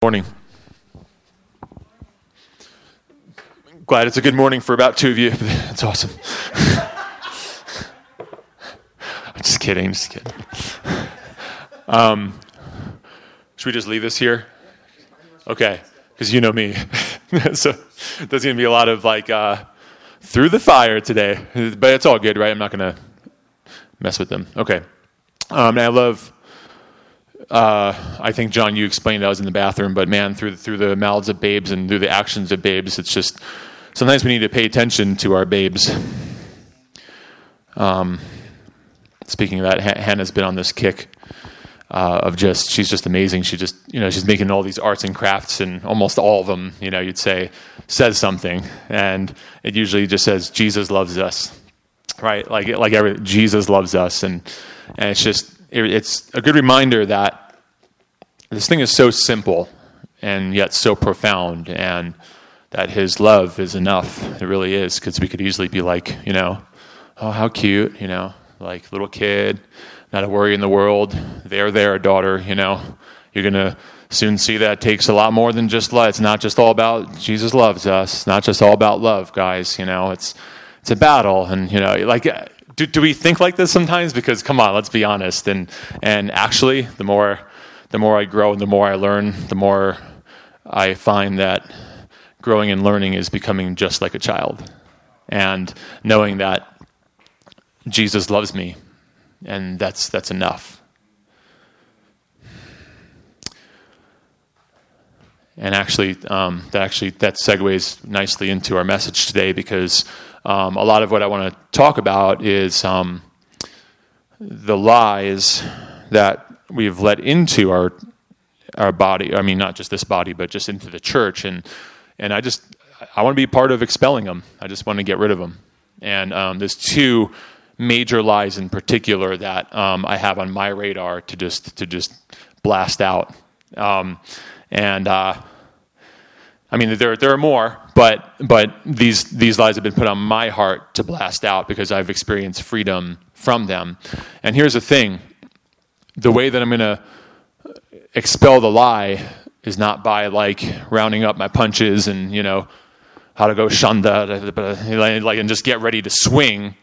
Morning. Glad it's a good morning for about two of you. That's awesome. I'm just kidding. Should we just leave this here? Okay, because you know me. So there's going to be a lot of through the fire today. But it's all good, right? I'm not going to mess with them. Okay. And I love... I think, John, you explained I was in the bathroom, but man, through the mouths of babes and through the actions of babes, it's just, sometimes we need to pay attention to our babes. Speaking of that, Hannah's been on this kick of she's just amazing. She just, she's making all these arts and crafts, and almost all of them, you'd say, says something. And it usually just says, Jesus loves us, right? Jesus loves us. And it's just, it's a good reminder that this thing is so simple and yet so profound, and that his love is enough. It really is, because we could easily be like, oh, how cute, like little kid, not a worry in the world. There, daughter, you're going to soon see that it takes a lot more than just love. It's not just all about Jesus loves us. It's not just all about love, guys. It's a battle. And, do we think like this sometimes? Because come on, let's be honest. And actually, the more I grow and the more I learn, the more I find that growing and learning is becoming just like a child, and knowing that Jesus loves me, and that's enough. And actually, that segues nicely into our message today, because a lot of what I want to talk about is the lies that we've let into our body. I mean, not just this body, but just into the church. And I want to be part of expelling them. I just want to get rid of them. And there's two major lies in particular that I have on my radar to just blast out. I mean, there are more, but these lies have been put on my heart to blast out because I've experienced freedom from them. And here's the thing: the way that I'm going to expel the lie is not by rounding up my punches and how to go shanda, and just get ready to swing,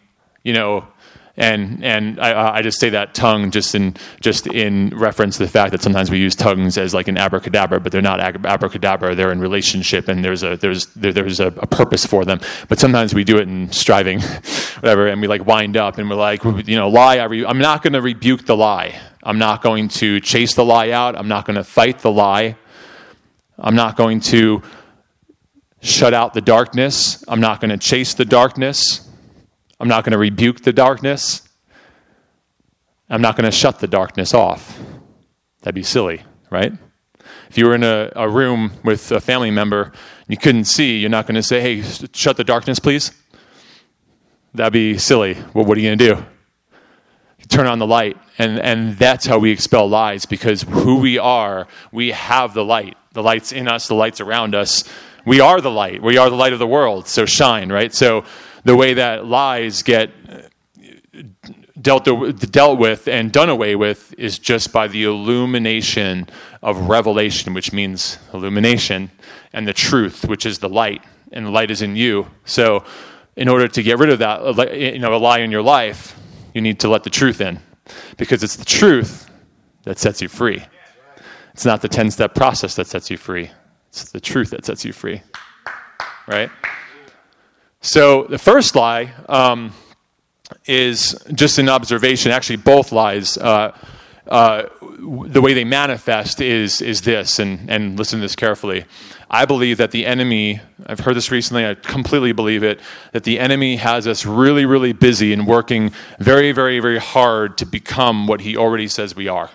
And I just say that tongue just in reference to the fact that sometimes we use tongues as like an abracadabra, but they're not abracadabra. They're in relationship, and there's a purpose for them. But sometimes we do it in striving, whatever, and we wind up and we're like, lie. I'm not going to rebuke the lie. I'm not going to chase the lie out. I'm not going to fight the lie. I'm not going to shut out the darkness. I'm not going to chase the darkness. I'm not going to rebuke the darkness. I'm not going to shut the darkness off. That'd be silly, right? If you were in a room with a family member and you couldn't see, you're not going to say, hey, shut the darkness, please. That'd be silly. Well, what are you going to do? You turn on the light. And that's how we expel lies, because who we are, we have the light. The light's in us, the light's around us. We are the light. We are the light of the world. So shine, right? So the way that lies get dealt with and done away with is just by the illumination of revelation, which means illumination, and the truth, which is the light, and the light is in you. So in order to get rid of that, a lie in your life, you need to let the truth in, because it's the truth that sets you free. It's not the 10-step process that sets you free. It's the truth that sets you free, right? So the first lie is just an observation. Actually, both lies, the way they manifest is this, and listen to this carefully. I believe that the enemy, I've heard this recently, I completely believe it, that the enemy has us really, really busy and working very, very, very hard to become what he already says we are.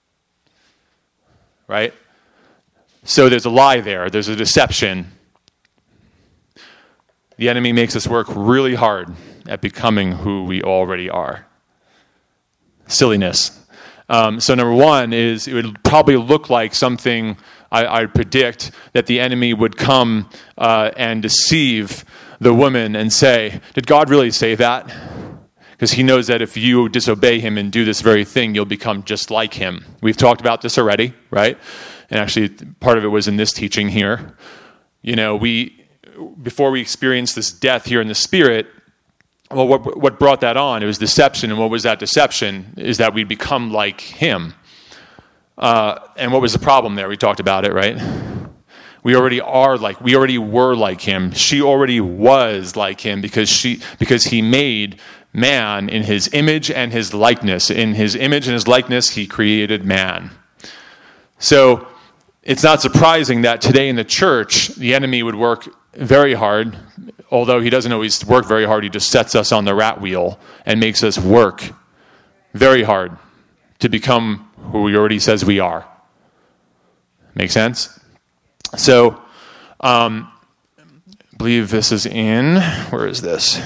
Right? So there's a lie there. There's a deception. The enemy makes us work really hard at becoming who we already are. Silliness. So number one is, it would probably look like something I predict that the enemy would come and deceive the woman and say, did God really say that? Because he knows that if you disobey him and do this very thing, you'll become just like him. We've talked about this already, right? and actually part of it was in this teaching here. Before we experienced this death here in the spirit, well, what brought that on? It was deception, and what was that deception? Is that we'd become like him. And what was the problem there? We talked about it, right? We already were like him. She already was like him because he made man in his image and his likeness. In his image and his likeness, he created man. So it's not surprising that today in the church, the enemy would work very hard. Although he doesn't always work very hard, he just sets us on the rat wheel and makes us work very hard to become who he already says we are. Make sense? So, I believe this is in, where is this?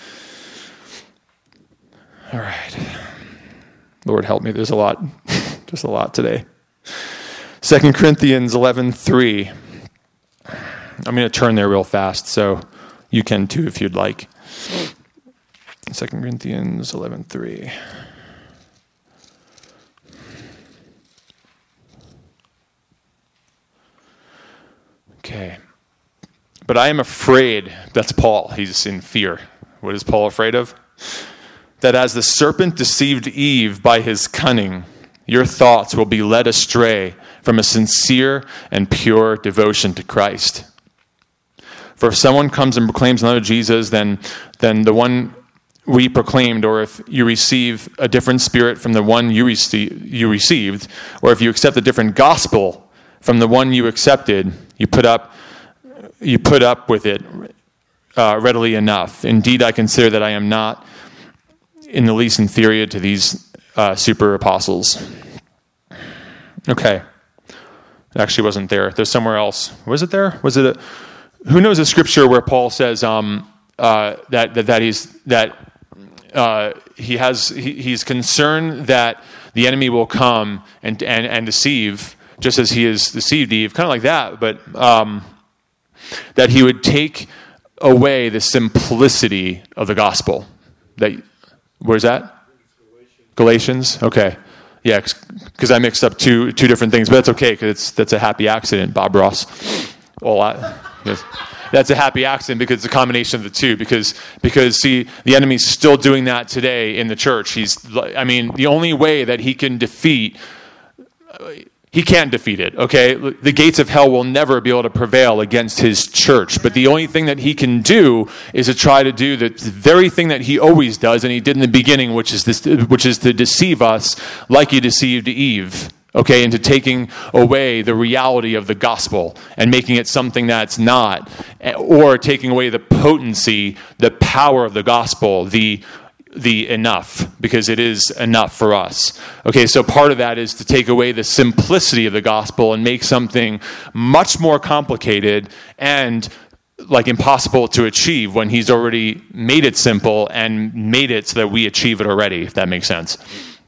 All right. Lord help me, there's a lot, just a lot today. 2 Corinthians 11:3. I'm going to turn there real fast, so you can too if you'd like. 2 Corinthians 11:3. Okay. But I am afraid, that's Paul, he's in fear. What is Paul afraid of? That as the serpent deceived Eve by his cunning, your thoughts will be led astray from a sincere and pure devotion to Christ. For if someone comes and proclaims another Jesus than the one we proclaimed, or if you receive a different spirit from the one you received, or if you accept a different gospel from the one you accepted, you put up with it readily enough. Indeed, I consider that I am not in the least inferior to these super apostles. Okay. It actually wasn't there. There's somewhere else. Was it there? Was it who knows a scripture where Paul says he's concerned that the enemy will come and deceive, just as he has deceived Eve, kind of like that, but that he would take away the simplicity of the gospel. Where's that? Galatians? Okay. Yeah, because I mixed up two different things, but that's okay, because that's a happy accident, Bob Ross. Yes. That's a happy accident because it's a combination of the two. Because see, the enemy's still doing that today in the church. The only way that he can defeat, he can't defeat it, okay? The gates of hell will never be able to prevail against his church. But the only thing that he can do is to try to do the very thing that he always does, and he did in the beginning, which is to deceive us like he deceived Eve. Okay, into taking away the reality of the gospel and making it something that's not, or taking away the potency, the power of the gospel, the enough, because it is enough for us. Okay, so part of that is to take away the simplicity of the gospel and make something much more complicated and like impossible to achieve when he's already made it simple and made it so that we achieve it already, if that makes sense.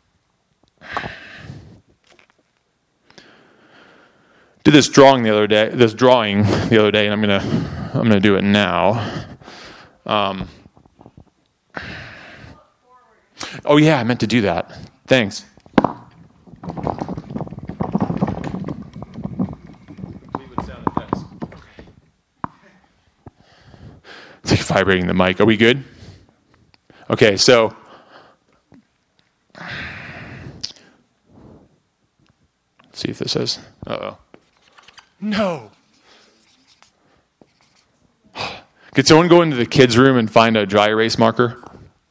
Did this drawing the other day, and I'm gonna do it now. Oh yeah, I meant to do that. Thanks. It's like vibrating the mic. Are we good? Okay, so let's see if this says. Uh-oh. No. Could someone go into the kids' room and find a dry erase marker?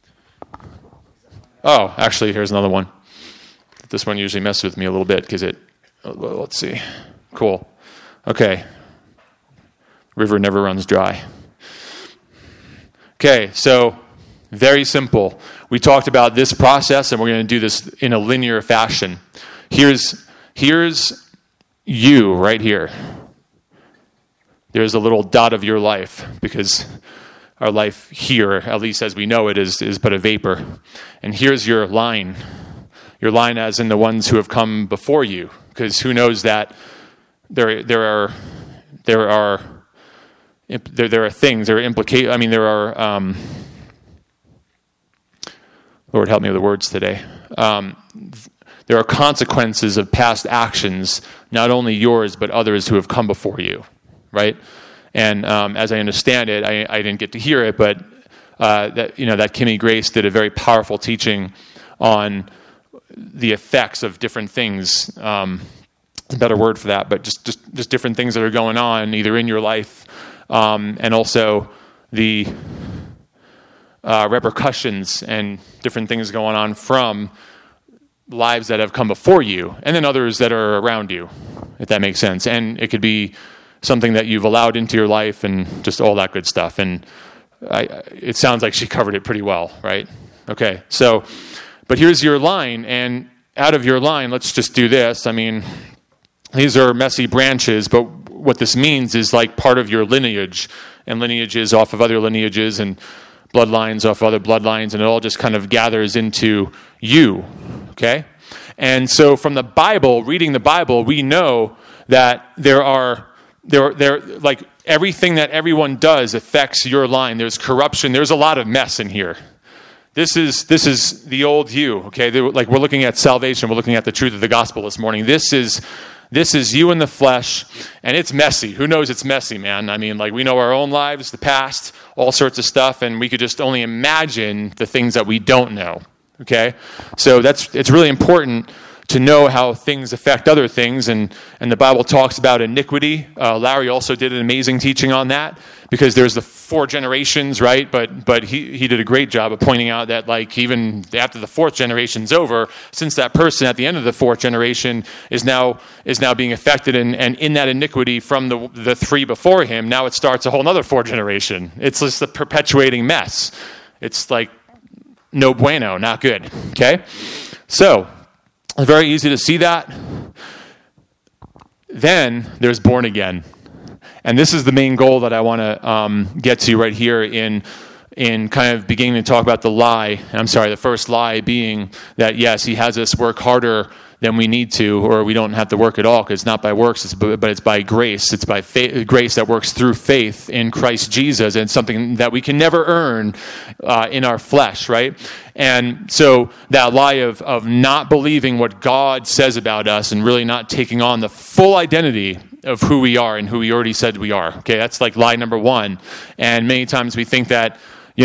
Oh, actually, here's another one. This one usually messes with me a little bit because let's see. Cool. Okay. River never runs dry. Okay, so very simple. We talked about this process, and we're going to do this in a linear fashion. Here's you right here. There's a little dot of your life because our life here, at least as we know it, is but a vapor. And here's your line as in the ones who have come before you, because who knows that there are things, there are implications. I mean, there are. Lord help me with the words today. there are consequences of past actions, not only yours, but others who have come before you, right? And as I understand it, I didn't get to hear it, but that Kimmy Grace did a very powerful teaching on the effects of different things. A better word for that, but just different things that are going on, either in your life, and also the repercussions and different things going on from lives that have come before you, and then others that are around you, if that makes sense. And it could be something that you've allowed into your life and just all that good stuff. And it sounds like she covered it pretty well, right? Okay, so, but here's your line, and out of your line, let's just do this. I mean, these are messy branches, but what this means is like part of your lineage, and lineages off of other lineages, and bloodlines off other bloodlines, and it all just kind of gathers into you, okay? And so from the Bible, reading the Bible, we know that there like everything that everyone does affects your line. There's corruption. There's a lot of mess in here. This is the old you, okay? Like we're looking at salvation. We're looking at the truth of the gospel this morning. This is you in the flesh, and it's messy. Who knows it's messy, man? I mean, like we know our own lives, the past, all sorts of stuff, and we could just only imagine the things that we don't know, okay? So it's really important to know how things affect other things, and the Bible talks about iniquity. Larry also did an amazing teaching on that, because there's the 4 generations, right? But he did a great job of pointing out that like even after the 4th generation's over, since that person at the end of the 4th generation is now being affected and in that iniquity from the 3 before him, now it starts a whole other 4th generation. It's just a perpetuating mess. It's like no bueno, not good, okay? So it's very easy to see that. Then there's born again. And this is the main goal that I want to get to right here in kind of beginning to talk about the lie. I'm sorry, the first lie being that, yes, he has us work harder than we need to, or we don't have to work at all, because it's not by works, but it's by grace. It's by grace that works through faith in Christ Jesus, and something that we can never earn in our flesh, right? And so that lie of not believing what God says about us and really not taking on the full identity of who we are and who he already said we are. Okay, that's like lie number 1. And many times we think that,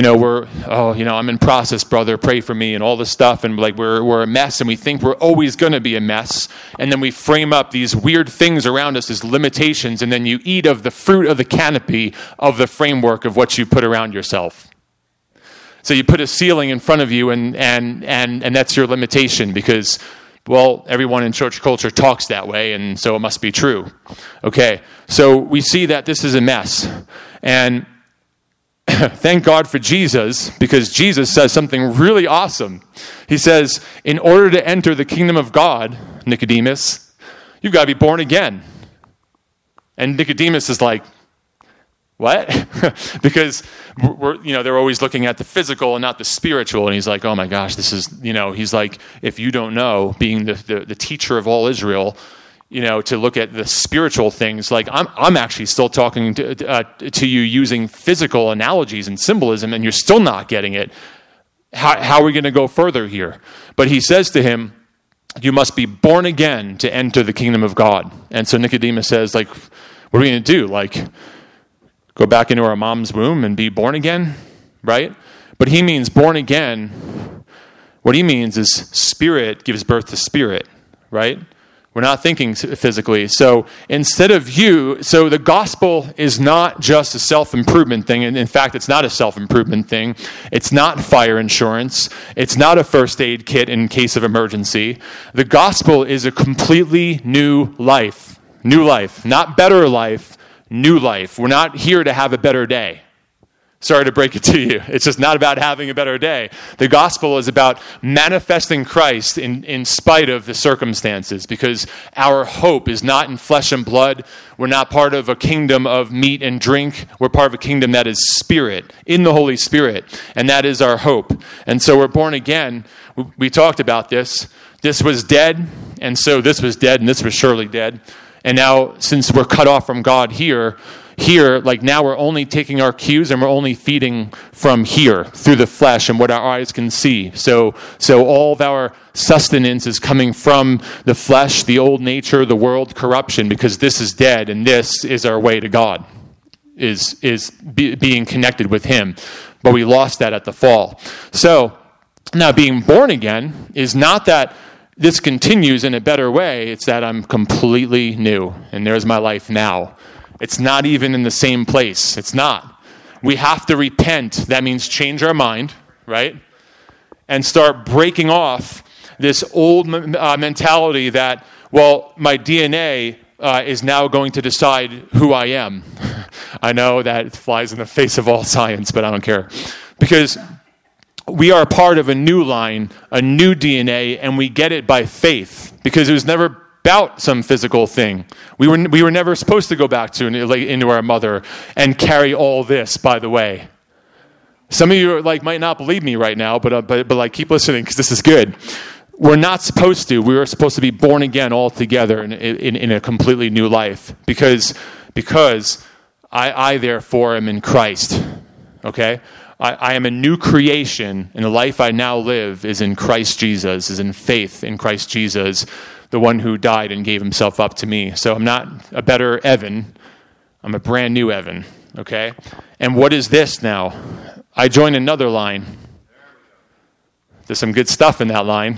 I'm in process, brother, pray for me, and all this stuff, and like we're a mess, and we think we're always going to be a mess, and then we frame up these weird things around us as limitations, and then you eat of the fruit of the canopy of the framework of what you put around yourself. So you put a ceiling in front of you, and that's your limitation, because, well, everyone in church culture talks that way, and so it must be true. Okay, so we see that this is a mess, and thank God for Jesus, because Jesus says something really awesome. He says, in order to enter the kingdom of God, Nicodemus, you've got to be born again. And Nicodemus is like, what? Because they're always looking at the physical and not the spiritual. And he's like, oh my gosh, this is, he's like, if you don't know, being the teacher of all Israel, to look at the spiritual things, like I'm actually still talking to you using physical analogies and symbolism, and you're still not getting it. How are we going to go further here? But he says to him, you must be born again to enter the kingdom of God. And so Nicodemus says, like, what are we going to do? Like, go back into our mom's womb and be born again, right? But he means born again. What he means is spirit gives birth to spirit, right? We're not thinking physically. So instead of so the gospel is not just a self-improvement thing. And in fact, it's not a self-improvement thing. It's not fire insurance. It's not a first aid kit in case of emergency. The gospel is a completely new life. New life. Not better life, new life. We're not here to have a better day. Sorry to break it to you. It's just not about having a better day. The gospel is about manifesting Christ in spite of the circumstances, because our hope is not in flesh and blood. We're not part of a kingdom of meat and drink. We're part of a kingdom that is spirit, in the Holy Spirit, and that is our hope. And so we're born again. We talked about this. This was dead, and so this was dead, and this was surely dead. And now, since we're cut off from God here, like now we're only taking our cues and we're only feeding from here through the flesh and what our eyes can see. So all of our sustenance is coming from the flesh, the old nature, the world, corruption, because this is dead and this is our way to God, is being connected with Him. But we lost that at the fall. So now being born again is not that this continues in a better way. It's that I'm completely new and there's my life now. It's not even in the same place. It's not. We have to repent. That means change our mind, right? And start breaking off this old mentality that, well, my DNA is now going to decide who I am. I know that flies in the face of all science, but I don't care. Because we are part of a new line, a new DNA, and we get it by faith. Because it was never about some physical thing. We were never supposed to go back to into our mother and carry all this, by the way. Some of you might not believe me right now, but keep listening because this is good. We're not supposed to. We were supposed to be born again altogether in a completely new life because I therefore am in Christ. Okay? I am a new creation, and the life I now live is in Christ Jesus, is in faith in Christ Jesus, the one who died and gave himself up to me. So I'm not a better Evan. I'm a brand new Evan, okay? And what is this now? I join another line. There's some good stuff in that line.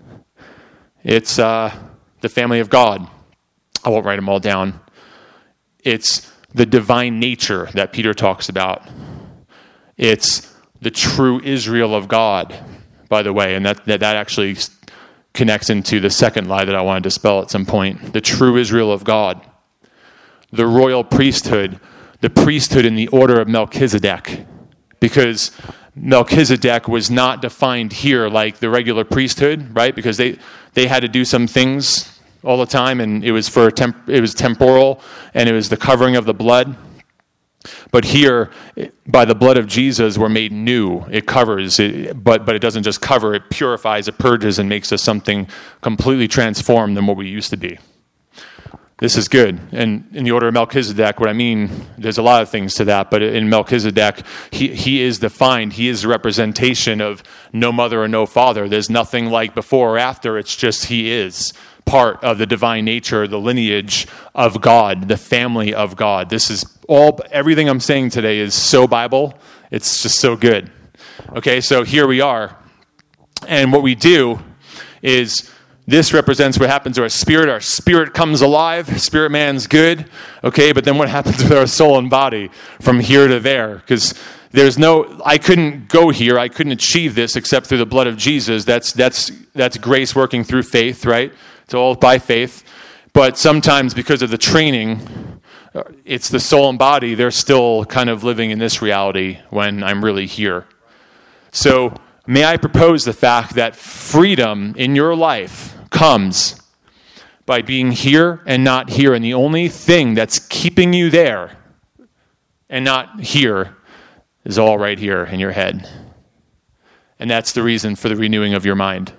It's the family of God. I won't write them all down. It's the divine nature that Peter talks about. It's the true Israel of God, by the way, and that actually connects into the second lie that I want to dispel at some point. The true Israel of God. The royal priesthood. The priesthood in the order of Melchizedek. Because Melchizedek was not defined here like the regular priesthood, right? Because they had to do some things all the time, and it was it was temporal, and it was the covering of the blood. But here, by the blood of Jesus, we're made new. It covers, but it doesn't just cover. It purifies, it purges, and makes us something completely transformed than what we used to be. This is good. And in the order of Melchizedek, what I mean, there's a lot of things to that, but in Melchizedek, he is defined. He is the representation of no mother or no father. There's nothing like before or after. It's just he is part of the divine nature, the lineage of God, the family of God. This is everything I'm saying today is so Bible. It's just so good. Okay, so here we are. And what we do is this represents what happens to our spirit. Our spirit comes alive. Spirit man's good. Okay, but then what happens with our soul and body from here to there? Because I couldn't go here. I couldn't achieve this except through the blood of Jesus. That's grace working through faith, right? It's all by faith. But sometimes because of the training, it's the soul and body. They're still kind of living in this reality when I'm really here. So may I propose the fact that freedom in your life comes by being here and not here. And the only thing that's keeping you there and not here is all right here in your head. And that's the reason for the renewing of your mind.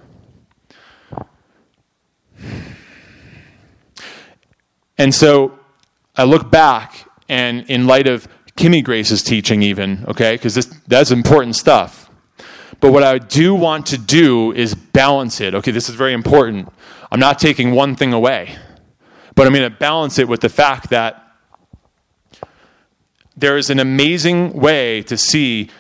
And so I look back, and in light of Kimmy Grace's teaching even, okay, because that's important stuff. But what I do want to do is balance it. Okay, this is very important. I'm not taking one thing away, but I'm going to balance it with the fact that there is an amazing way to see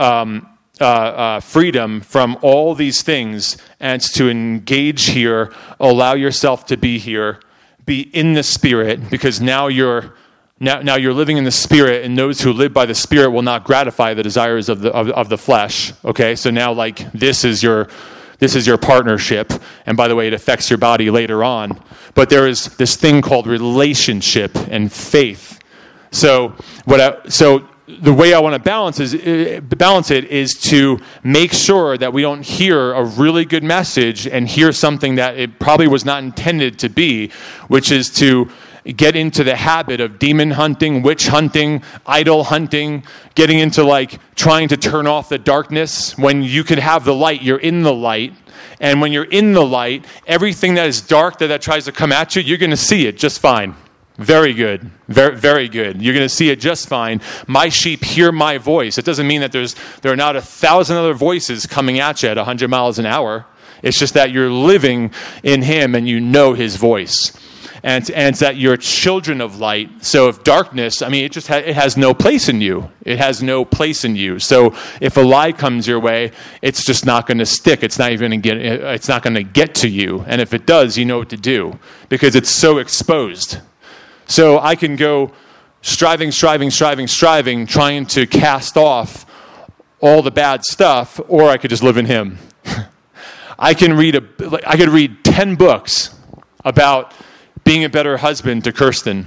freedom from all these things, and it's to engage here, allow yourself to be here, be in the Spirit, because now you're living in the Spirit, and those who live by the Spirit will not gratify the desires of the flesh. Okay, so now this is your partnership, and by the way, it affects your body later on. But there is this thing called relationship and faith. So the way I want to balance it is to make sure that we don't hear a really good message and hear something that it probably was not intended to be, which is to get into the habit of demon hunting, witch hunting, idol hunting, getting into trying to turn off the darkness when you could have the light. You're in the light. And when you're in the light, everything that is dark that tries to come at you, you're going to see it just fine. Very good. Very, very good. You're going to see it just fine. My sheep hear my voice. It doesn't mean that there are not 1,000 other voices coming at you at 100 miles an hour. It's just that you're living in him and you know his voice. And it's that you're children of light. So if darkness, it just it has no place in you. It has no place in you. So if a lie comes your way, it's just not going to stick. It's not going to get to you. And if it does, you know what to do because it's so exposed. So I can go striving, trying to cast off all the bad stuff, or I could just live in him. I could read 10 books about being a better husband to Kirsten.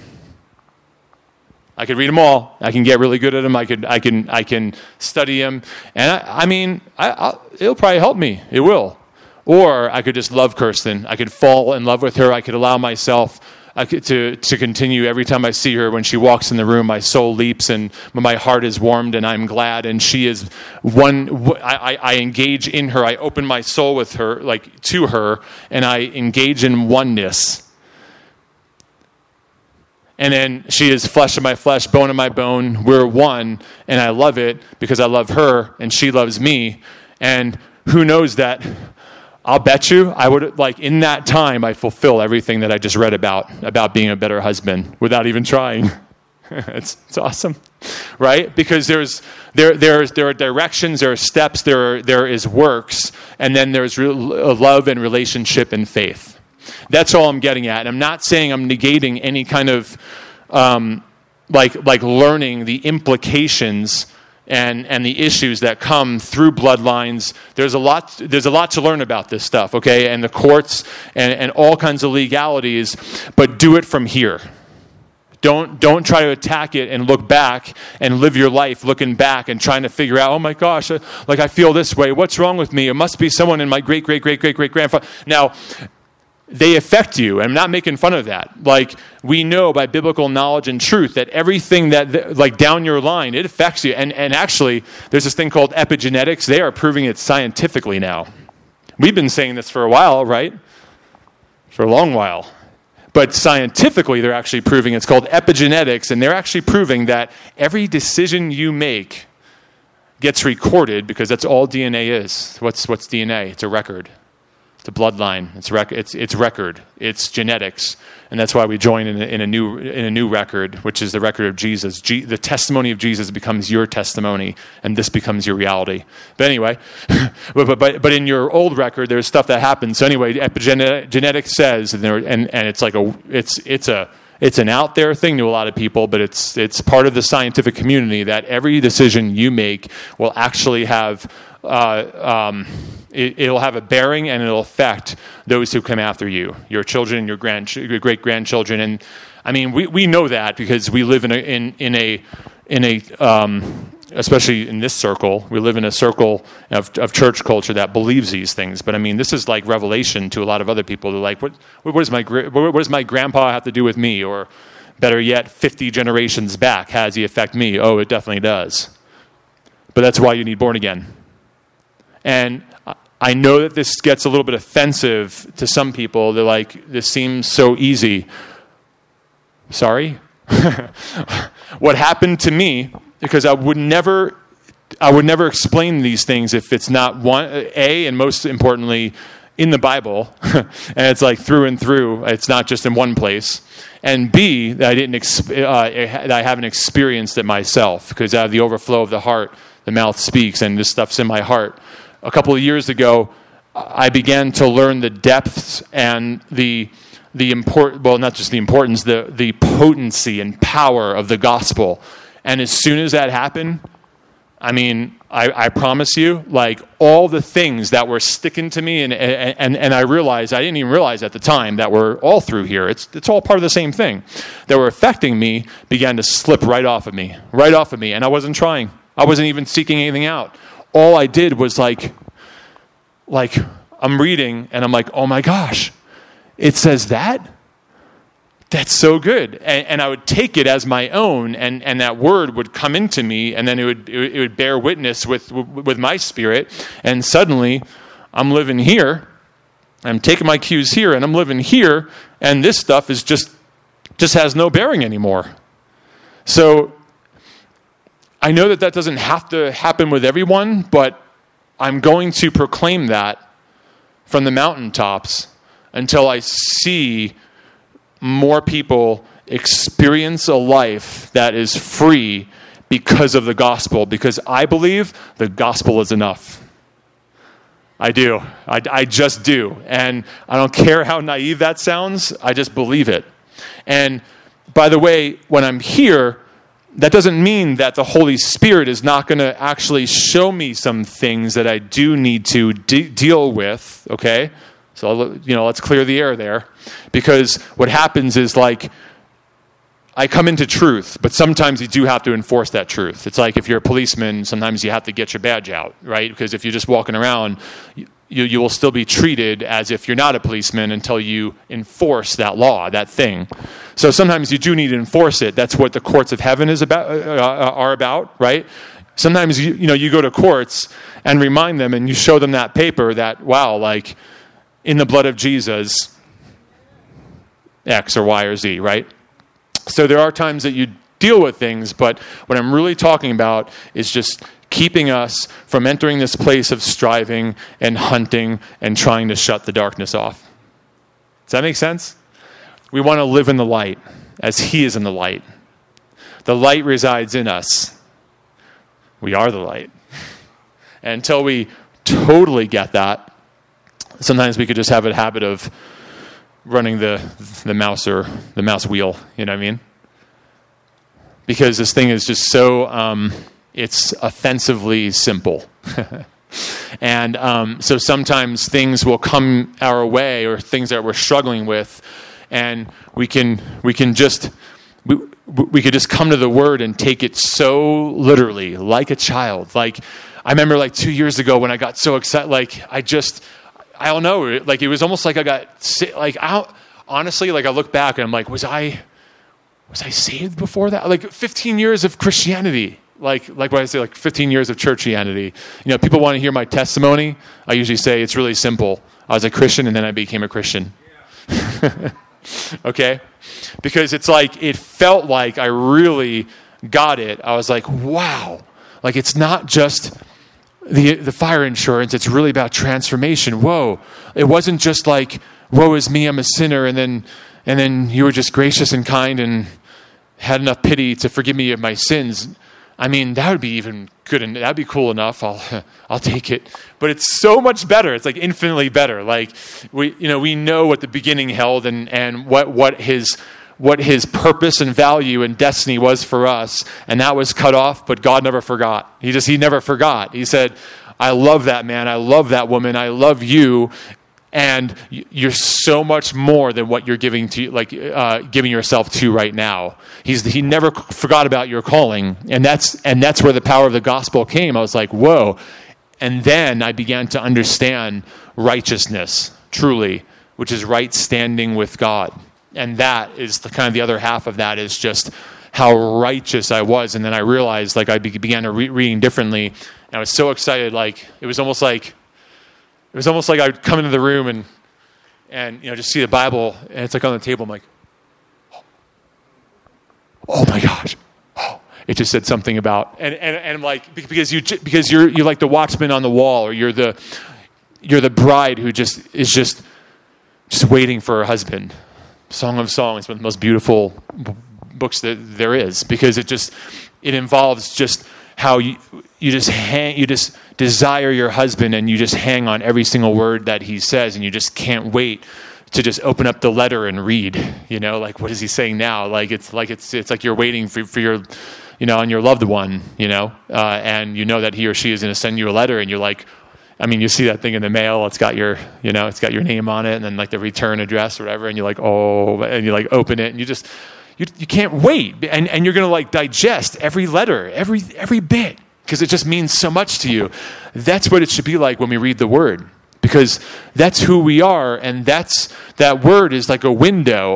I could read them all. I can get really good at them. I can study them, and it'll probably help me. It will. Or I could just love Kirsten. I could fall in love with her. I could allow myself to continue. Every time I see her, when she walks in the room, my soul leaps and my heart is warmed and I'm glad. And she is one. I engage in her. I open my soul with her, to her, and I engage in oneness. And then she is flesh of my flesh, bone of my bone. We're one, and I love it because I love her and she loves me. And who knows that? I'll bet you I would, in that time, I fulfill everything that I just read about being a better husband without even trying. It's awesome, right? Because there are directions, there are steps, there is works, and then there's love and relationship and faith. That's all I'm getting at. I'm not saying I'm negating any kind of learning the implications and the issues that come through bloodlines. There's a lot to learn about this stuff, okay? And the courts and all kinds of legalities, but do it from here. Don't try to attack it and look back and live your life looking back and trying to figure out, oh my gosh, I feel this way. What's wrong with me? It must be someone in my great-great-great-great-great-grandfather. Now, they affect you. I'm not making fun of that. We know by biblical knowledge and truth that everything that, down your line, it affects you. And actually, there's this thing called epigenetics. They are proving it scientifically now. We've been saying this for a while, right? For a long while. But scientifically, they're actually proving it's called epigenetics, and they're actually proving that every decision you make gets recorded because that's all DNA is. What's DNA? It's a record. It's a bloodline. It's record. It's genetics, and that's why we join in a new record, which is the record of Jesus. The testimony of Jesus becomes your testimony, and this becomes your reality. But anyway, but in your old record, there's stuff that happens. So anyway, epigenetics says, and it's an out there thing to a lot of people, but it's part of the scientific community that every decision you make will actually have. It'll have a bearing and it'll affect those who come after you, your children, your great-grandchildren. And we know that because we live in a especially in this circle, we live in a circle of church culture that believes these things. But this is like revelation to a lot of other people. They're like, what does my grandpa have to do with me? Or better yet, 50 generations back, how does he affect me? Oh, it definitely does. But that's why you need born again. And I know that this gets a little bit offensive to some people. They're like, this seems so easy. Sorry? What happened to me, because I would never explain these things if it's not and most importantly, in the Bible, and it's through and through. It's not just in one place. And B, that I haven't experienced it myself, because out of the overflow of the heart, the mouth speaks, and this stuff's in my heart. A couple of years ago, I began to learn the depths and the not just the importance, the potency and power of the gospel. And as soon as that happened, I promise you, all the things that were sticking to me, and I realized, I didn't even realize at the time that were all through here. It's all part of the same thing. That were affecting me began to slip right off of me, and I wasn't trying. I wasn't even seeking anything out. All I did was I'm reading and I'm like, oh my gosh, it says that? That's so good. And I would take it as my own, and that word would come into me, and then it would bear witness with my spirit, and suddenly I'm living here, I'm taking my cues here, and I'm living here, and this stuff is just has no bearing anymore. So I know that doesn't have to happen with everyone, but I'm going to proclaim that from the mountaintops until I see more people experience a life that is free because of the gospel, because I believe the gospel is enough. I do. I just do. And I don't care how naive that sounds. I just believe it. And by the way, when I'm here, that doesn't mean that the Holy Spirit is not going to actually show me some things that I do need to deal with, okay? So, let's clear the air there. Because what happens is, like, I come into truth, but sometimes you do have to enforce that truth. It's like if you're a policeman, sometimes you have to get your badge out, right? Because if you're just walking around, you will still be treated as if you're not a policeman until you enforce that law, that thing. So sometimes you do need to enforce it. That's what the courts of heaven are about, right? Sometimes you go to courts and remind them, and you show them that paper that, wow, like in the blood of Jesus, X or Y or Z, right? So there are times that you deal with things, but what I'm really talking about is just keeping us from entering this place of striving and hunting and trying to shut the darkness off. Does that make sense? We want to live in the light as He is in the light. The light resides in us. We are the light. And until we totally get that, sometimes we could just have a habit of running the mouse or the mouse wheel, you know what I mean? Because this thing is just so, it's offensively simple. And so sometimes things will come our way, or things that we're struggling with, and we could just come to the Word and take it so literally, like a child. Like, I remember like 2 years ago when I got so excited, like I don't know, like it was almost like I got sick. Like, honestly, like I look back and I'm like, was I saved before that? Like 15 years of Christianity, like what I say, like 15 years of churchianity. People want to hear my testimony. I usually say it's really simple. I was a Christian and then I became a Christian. Yeah. Okay? Because it's like, it felt like I really got it. I was like, wow. Like, it's not just the fire insurance, it's really about transformation. Whoa. It wasn't just like, woe is me, I'm a sinner, and then you were just gracious and kind and had enough pity to forgive me of my sins. I mean, that would be even good, and that'd be cool enough. I'll take it. But it's so much better. It's like infinitely better. Like we know what the beginning held and what his purpose and value and destiny was for us, and that was cut off, but God never forgot. He never forgot. He said, I love that man, I love that woman, I love you, and you're so much more than what you're giving yourself to right now. He never forgot about your calling, and that's where the power of the gospel came. I was like, whoa. And then I began to understand righteousness, truly, which is right standing with God. And that is the other half of that is just how righteous I was. And then I realized, like, I began to reading differently. And I was so excited. Like, it was almost like I would come into the room and just see the Bible, and it's like on the table. I'm like, oh my gosh. Oh, it just said something about, and I'm like, because you're like the watchman on the wall, or you're the bride who is just waiting for her husband. Song of Songs, one of the most beautiful books that there is, because it involves just how you just desire your husband, and you just hang on every single word that he says, and you just can't wait to just open up the letter and read. Like, what is he saying now? Like it's like you're waiting for your, on your loved one, and that he or she is going to send you a letter, and you're like, you see that thing in the mail, it's got your name on it, and then like the return address or whatever, and you're like, oh, and you like open it, and you can't wait, and you're going to like digest every letter, every bit, because it just means so much to you. That's what it should be like when we read the Word, because that's who we are, and that Word is like a window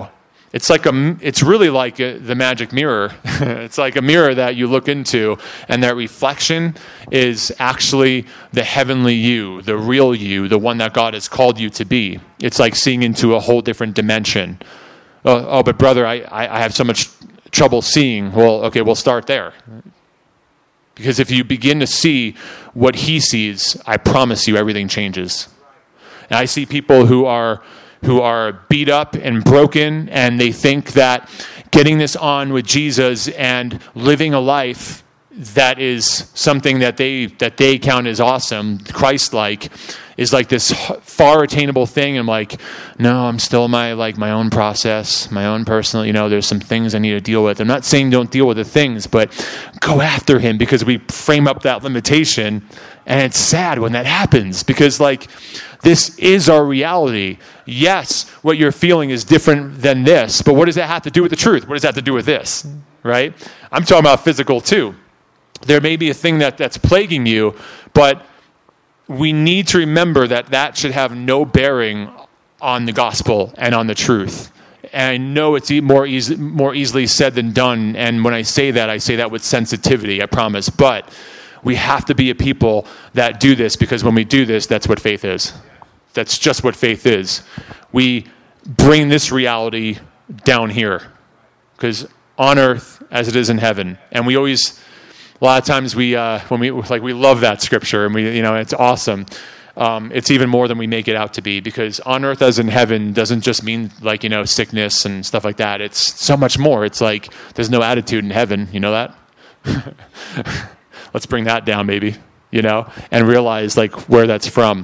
it's really like the magic mirror. It's like a mirror that you look into, and that reflection is actually the heavenly you, the real you, the one that God has called you to be. It's like seeing into a whole different dimension. Oh, but brother, I have so much trouble seeing. Well, okay, we'll start there. Because if you begin to see what he sees, I promise you everything changes. And I see people who are beat up and broken, and they think that getting this on with Jesus and living a life that is something that they count as awesome, Christ-like, is like this far attainable thing. I'm like, no, I'm still my own process, my own personal, there's some things I need to deal with. I'm not saying don't deal with the things, but go after him, because we frame up that limitation, and it's sad when that happens, because this is our reality. Yes, what you're feeling is different than this, but what does that have to do with the truth? What does that have to do with this, right? I'm talking about physical too. There may be a thing that's plaguing you, but we need to remember that should have no bearing on the gospel and on the truth. And I know it's more easily said than done, and when I say that with sensitivity, I promise. But we have to be a people that do this, because when we do this, that's what faith is. That's just what faith is. We bring this reality down here, because on earth as it is in heaven. And we always, a lot of times we love that scripture, and it's awesome. It's even more than we make it out to be, because on earth as in heaven doesn't just mean sickness and stuff like that. It's so much more. It's like there's no attitude in heaven. You know that? Let's bring that down, maybe, and realize where that's from.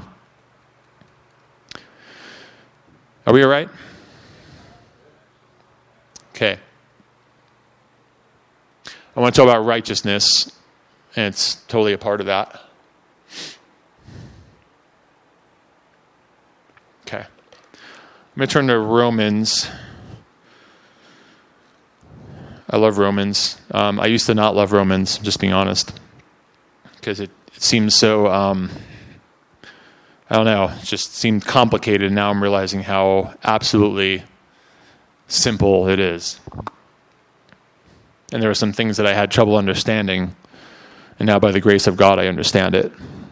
Are we all right? Okay. I want to talk about righteousness, and it's totally a part of that. Okay. I'm going to turn to Romans. I love Romans. I used to not love Romans, just being honest, because it seems so, I don't know, it just seemed complicated. Now I'm realizing how absolutely simple it is. And there were some things that I had trouble understanding, and now by the grace of God, I understand it.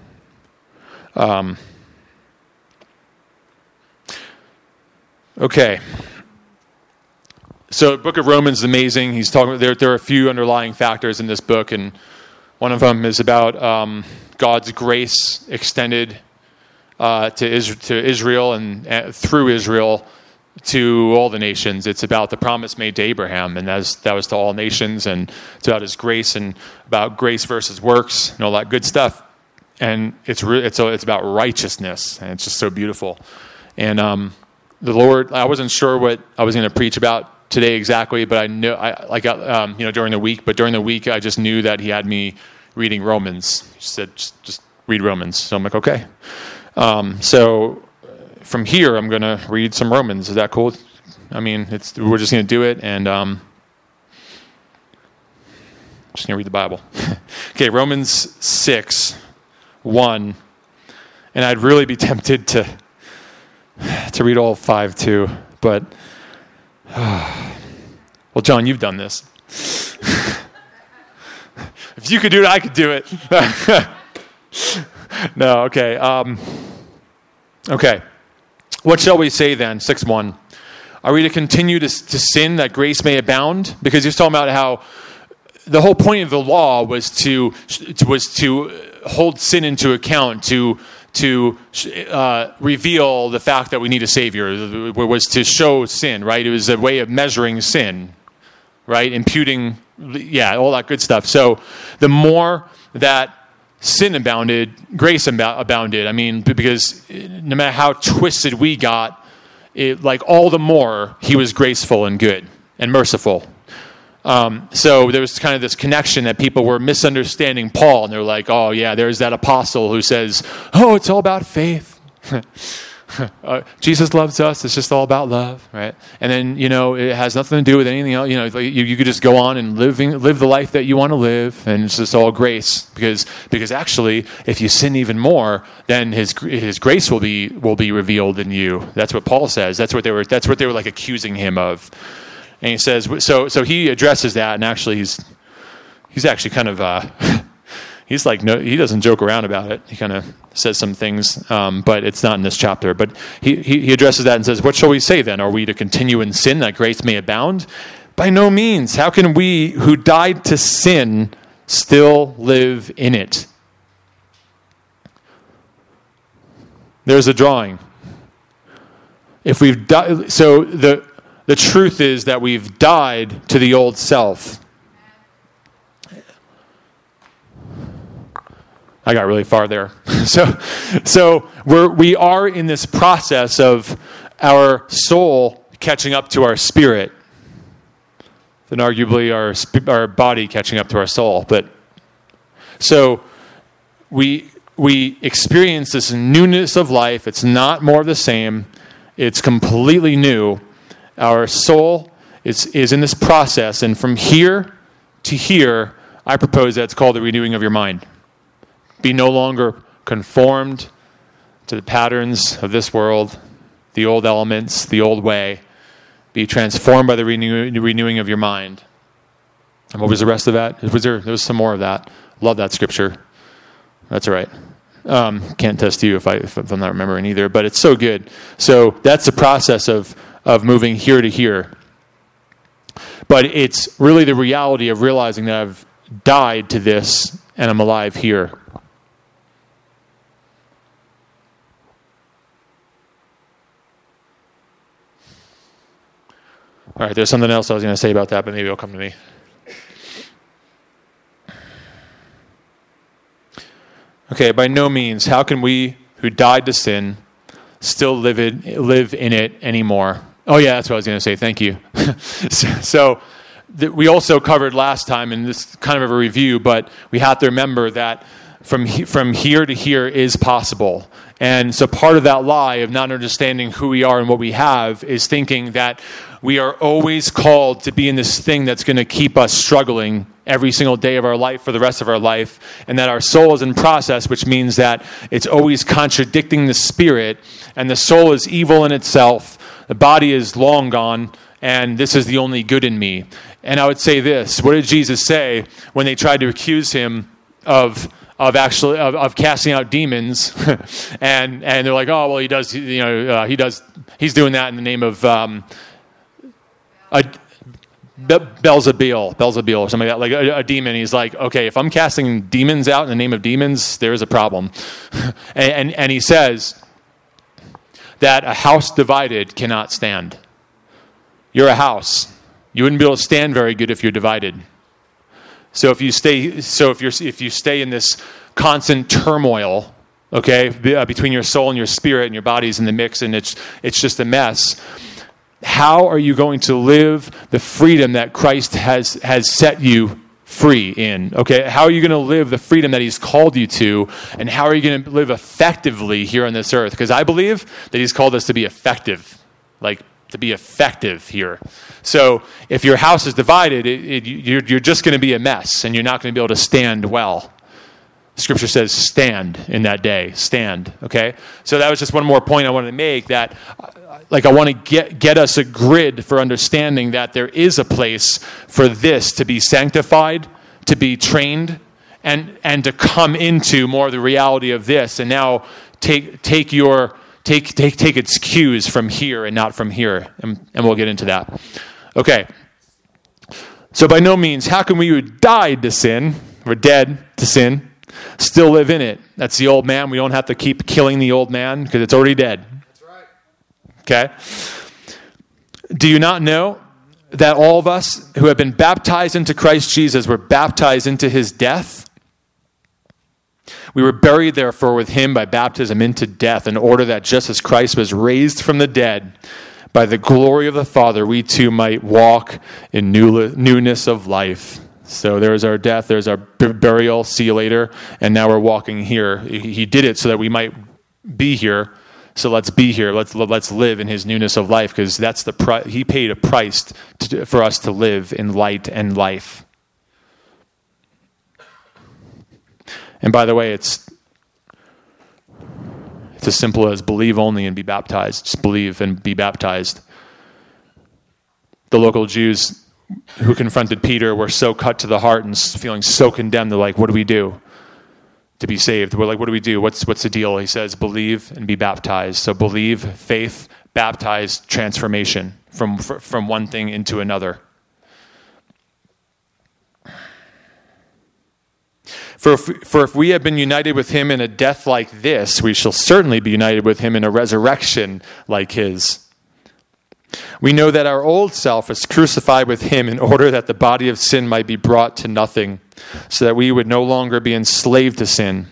Okay. So the book of Romans is amazing. He's talking. There are a few underlying factors in this book, and one of them is about God's grace extended to Israel and through Israel to all the nations. It's about the promise made to Abraham, and that was to all nations, and it's about his grace and about grace versus works and all that good stuff. And it's about righteousness, and it's just so beautiful. And the Lord, I wasn't sure what I was going to preach about today exactly, but I know during the week. But during the week, I just knew that He had me reading Romans. He said, just read Romans. So I'm like, okay. So from here, I'm going to read some Romans. Is that cool? I mean, we're just going to do it, and I'm just going to read the Bible. Okay, Romans 6:1, and I'd really be tempted to read all 5 too, but well, John, you've done this. If you could do it, I could do it. No, okay. Okay. What shall we say then? 6:1. Are we to continue to sin that grace may abound? Because he's talking about how the whole point of the law was to hold sin into account, to reveal the fact that we need a Savior, was to show sin, right? It was a way of measuring sin, right? Imputing, all that good stuff. So the more that sin abounded, grace abounded. I mean, because no matter how twisted we got, all the more He was graceful and good and merciful. So there was kind of this connection that people were misunderstanding Paul, and they're like, oh yeah, there's that apostle who says, oh, it's all about faith. Jesus loves us. It's just all about love, right? And then, it has nothing to do with anything else. You could just go on and live the life that you want to live, and it's just all grace. Because actually, if you sin even more, then His grace will be revealed in you. That's what Paul says. That's what they were accusing him of. And he says, so he addresses that, and actually he's actually kind of, he's like, no, he doesn't joke around about it. He kind of says some things, but it's not in this chapter. But he addresses that and says, what shall we say then? Are we to continue in sin that grace may abound? By no means. How can we who died to sin still live in it? There's a drawing. If we've died, so the truth is that we've died to the old self. I got really far there. So we are in this process of our soul catching up to our spirit, and arguably our body catching up to our soul. But so we experience this newness of life. It's not more of the same. It's completely new. Our soul is in this process, and from here to here, I propose that it's called the renewing of your mind. Be no longer conformed to the patterns of this world, the old elements, the old way. Be transformed by the renewing of your mind. And what was the rest of that? There was some more of that. Love that scripture. That's all right. Can't test you if I'm not remembering either, but it's so good. So that's the process of moving here to here. But it's really the reality of realizing that I've died to this and I'm alive here. All right, there's something else I was going to say about that, but maybe it'll come to me. Okay, by no means, how can we who died to sin still live in it anymore? Oh yeah, that's what I was going to say. Thank you. We also covered last time, and this is kind of a review, but we have to remember that from here to here is possible. And so part of that lie of not understanding who we are and what we have is thinking that we are always called to be in this thing that's going to keep us struggling every single day of our life for the rest of our life, and that our soul is in process, which means that it's always contradicting the spirit, and the soul is evil in itself, the body is long gone, and this is the only good in me. And I would say this, what did Jesus say when they tried to accuse him of casting out demons, and they're like, oh well, he's doing that in the name of Beelzebul or something like that, like a demon. He's like, okay, if I'm casting demons out in the name of demons, there is a problem. and he says that a house divided cannot stand. You're a house. You wouldn't be able to stand very good if you're divided. So if you stay in this constant turmoil, okay, between your soul and your spirit, and your body's in the mix, and it's just a mess. How are you going to live the freedom that Christ has set you free in? Okay, how are you going to live the freedom that He's called you to, and how are you going to live effectively here on this earth? Because I believe that He's called us to be effective, to be effective here. So if your house is divided, you're just going to be a mess, and you're not going to be able to stand well. Scripture says stand in that day. Stand, okay? So that was just one more point I wanted to make, that I want to get us a grid for understanding that there is a place for this to be sanctified, to be trained, and to come into more of the reality of this, and now take its cues from here and not from here, and we'll get into that. Okay. So by no means, how can we who died to sin, we're dead to sin, still live in it? That's the old man. We don't have to keep killing the old man because it's already dead. That's right. Okay? Do you not know that all of us who have been baptized into Christ Jesus were baptized into His death? We were buried, therefore, with Him by baptism into death, in order that just as Christ was raised from the dead by the glory of the Father, we too might walk in newness of life. So there's our death, there's our burial, see you later, and now we're walking here. He did it so that we might be here. So let's be here. Let's live in His newness of life, because that's He paid a price for us to live in light and life. And by the way, it's as simple as believe only and be baptized. Just believe and be baptized. the local Jews who confronted Peter were so cut to the heart and feeling so condemned. They're like, what do we do to be saved? We're like, what do we do? What's the deal? He says, believe and be baptized. So believe, faith, baptize, transformation from one thing into another. For if we have been united with him in a death like this, we shall certainly be united with him in a resurrection like his. We know that our old self is crucified with him in order that the body of sin might be brought to nothing, so that we would no longer be enslaved to sin.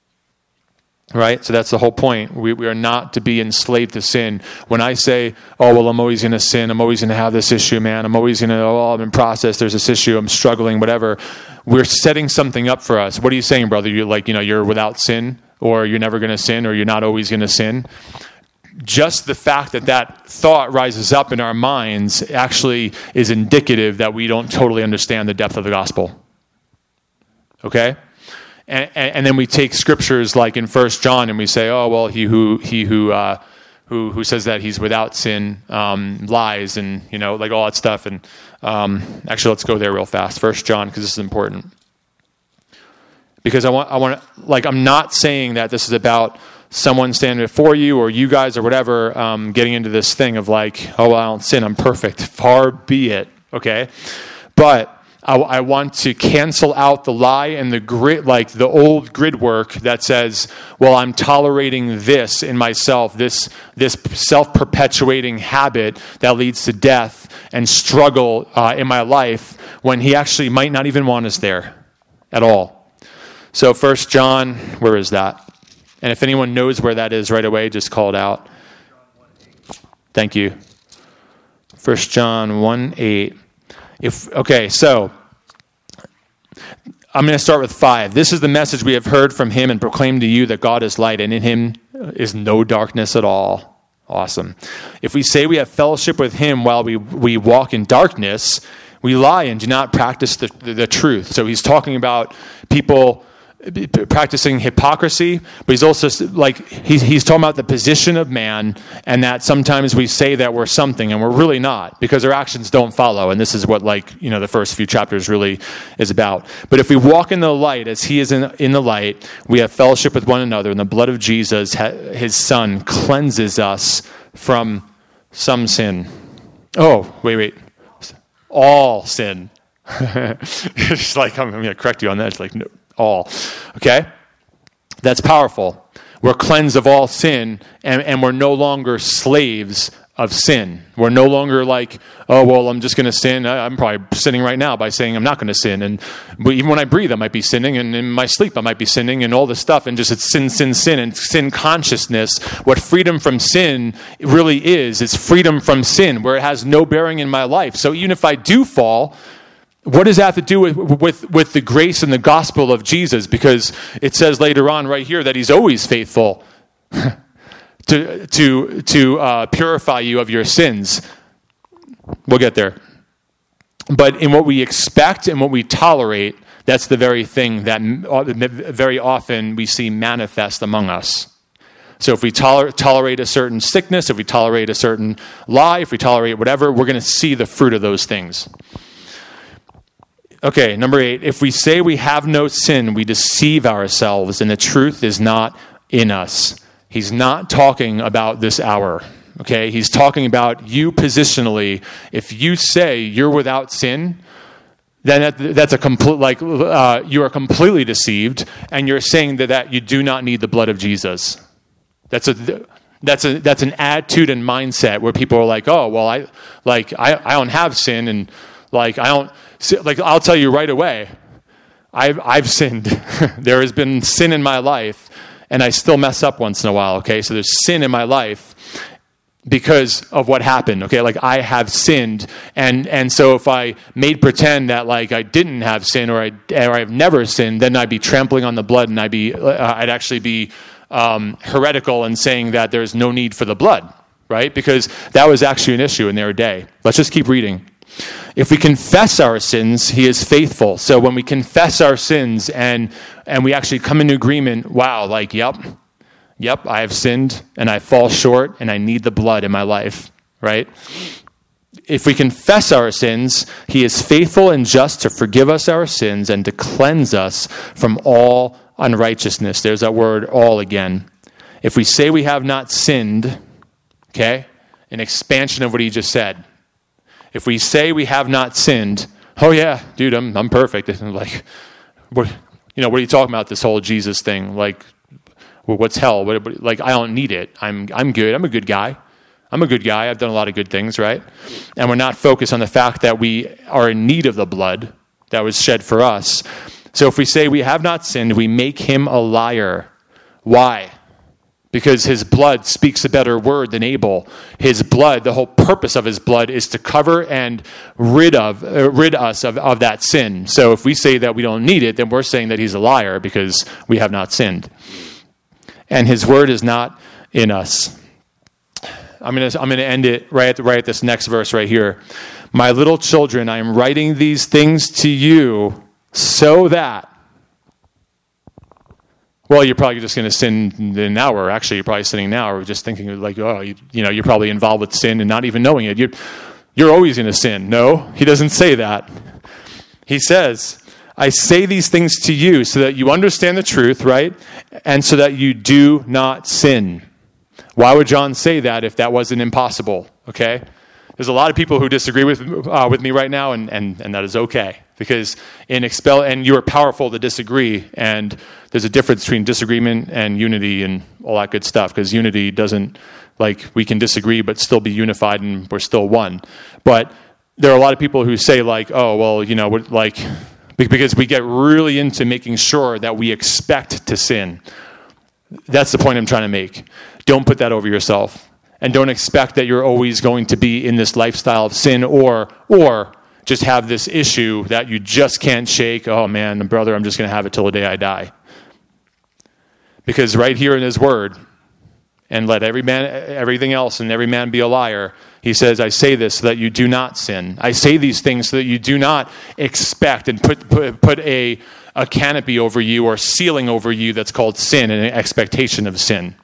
Right? So that's the whole point. We are not to be enslaved to sin. When I say, oh, well, I'm always going to sin. I'm always going to have this issue, man. I'm always going to, I'm in process. There's this issue. I'm struggling, whatever. We're setting something up for us. What are you saying, brother? You're like, you're without sin, or you're never going to sin, or you're not always going to sin. Just the fact that thought rises up in our minds actually is indicative that we don't totally understand the depth of the gospel. Okay? And then we take scriptures like in 1 John and we say, oh, well, he who says that he's without sin lies, and like all that stuff. And actually, let's go there real fast. 1 John, because this is important. Because I want I'm not saying that this is about someone standing before you or you guys or whatever getting into this thing of like, oh, well, I don't sin, I'm perfect. Far be it. Okay, but I want to cancel out the lie and the grid, like the old grid work that says, well, I'm tolerating this in myself, this self-perpetuating habit that leads to death and struggle in my life, when he actually might not even want us there at all. So 1 John, where is that? And if anyone knows where that is right away, just call it out. Thank you. 1 John 1:8. So I'm going to start with 5. This is the message we have heard from him and proclaimed to you, that God is light, and in him is no darkness at all. Awesome. If we say we have fellowship with him while we walk in darkness, we lie and do not practice the truth. So he's talking about people practicing hypocrisy, but he's also like he's talking about the position of man, and that sometimes we say that we're something and we're really not, because our actions don't follow. And this is what the first few chapters really is about. But if we walk in the light as he is in the light, we have fellowship with one another, and the blood of Jesus, his son, cleanses us from some sin. Oh, wait. All sin. It's like, I'm going to correct you on that. It's like, no. All. Okay? That's powerful. We're cleansed of all sin, and we're no longer slaves of sin. We're no longer like, oh, well, I'm just going to sin. I'm probably sinning right now by saying I'm not going to sin. And even when I breathe, I might be sinning. And in my sleep, I might be sinning, and all this stuff. And just it's sin, and sin consciousness. What freedom from sin really is freedom from sin, where it has no bearing in my life. So even if I do fall, what does that have to do with the grace and the gospel of Jesus? Because it says later on right here that he's always faithful to purify you of your sins. We'll get there. But in what we expect and what we tolerate, that's the very thing that very often we see manifest among us. So if we tolerate a certain sickness, if we tolerate a certain lie, if we tolerate whatever, we're going to see the fruit of those things. Okay, number 8. If we say we have no sin, we deceive ourselves, and the truth is not in us. He's not talking about this hour. Okay, he's talking about you positionally. If you say you're without sin, then that's a complete you are completely deceived, and you're saying that you do not need the blood of Jesus. That's an attitude and mindset where people are like, oh, well, I don't have sin, and I don't. I'll tell you right away, I've sinned. There has been sin in my life, and I still mess up once in a while, okay? So there's sin in my life because of what happened, okay? I have sinned, and so if I made pretend that I didn't have sin or I've never sinned, then I'd be trampling on the blood, and I'd actually be heretical in saying that there's no need for the blood, right? Because that was actually an issue in their day. Let's just keep reading. If we confess our sins, he is faithful. So when we confess our sins and we actually come into agreement, wow, yep, I have sinned and I fall short and I need the blood in my life, right? if we confess our sins, he is faithful and just to forgive us our sins and to cleanse us from all unrighteousness. There's that word all again. If we say we have not sinned, okay, an expansion of what he just said. If we say we have not sinned, oh yeah, dude, I'm perfect. Like, what are you talking about, this whole Jesus thing? Like, what's hell? Like, I don't need it. I'm good. I'm a good guy. I've done a lot of good things, right? And we're not focused on the fact that we are in need of the blood that was shed for us. So if we say we have not sinned, we make him a liar. Why? Because his blood speaks a better word than Abel. His blood, the whole purpose of his blood is to cover and rid us of that sin. So if we say that we don't need it, then we're saying that he's a liar because we have not sinned. And his word is not in us. I'm gonna end it right at this next verse right here. My little children, I am writing these things to you so that. Well, you're probably just going to sin now, or actually you're probably sinning now, or just thinking like, oh, you're probably involved with sin and not even knowing it. You're always going to sin. No, he doesn't say that. He says, I say these things to you so that you understand the truth, right? And so that you do not sin. Why would John say that if that wasn't impossible? Okay? There's a lot of people who disagree with me right now, and that is okay. Because and you are powerful to disagree, and there's a difference between disagreement and unity and all that good stuff. Because unity doesn't, like, we can disagree but still be unified and we're still one. But there are a lot of people who say like, oh, well, because we get really into making sure that we expect to sin. That's the point I'm trying to make. Don't put that over yourself. And don't expect that you're always going to be in this lifestyle of sin or just have this issue that you just can't shake. Oh man, brother, I'm just going to have it till the day I die. Because right here in his word, and let everything else and every man be a liar, he says, I say this so that you do not sin. I say these things so that you do not expect and put a canopy over you or ceiling over you that's called sin and an expectation of sin.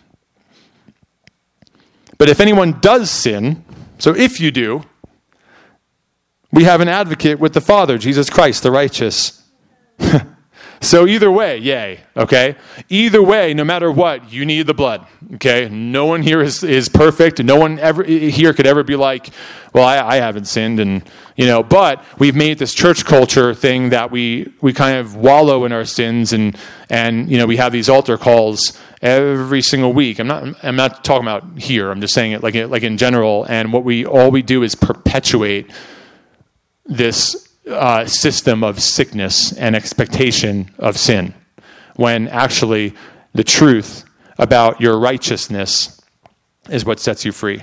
But if anyone does sin, so if you do, we have an advocate with the Father, Jesus Christ, the righteous. So either way, yay, okay? Either way, no matter what, you need the blood, okay? No one here is perfect. No one ever here could ever be like, well, I haven't sinned, and but we've made this church culture thing that we kind of wallow in our sins, and we have these altar calls every single week. I'm not talking about here. I'm just saying it like in general, and all we do is perpetuate this system of sickness and expectation of sin, when actually the truth about your righteousness is what sets you free.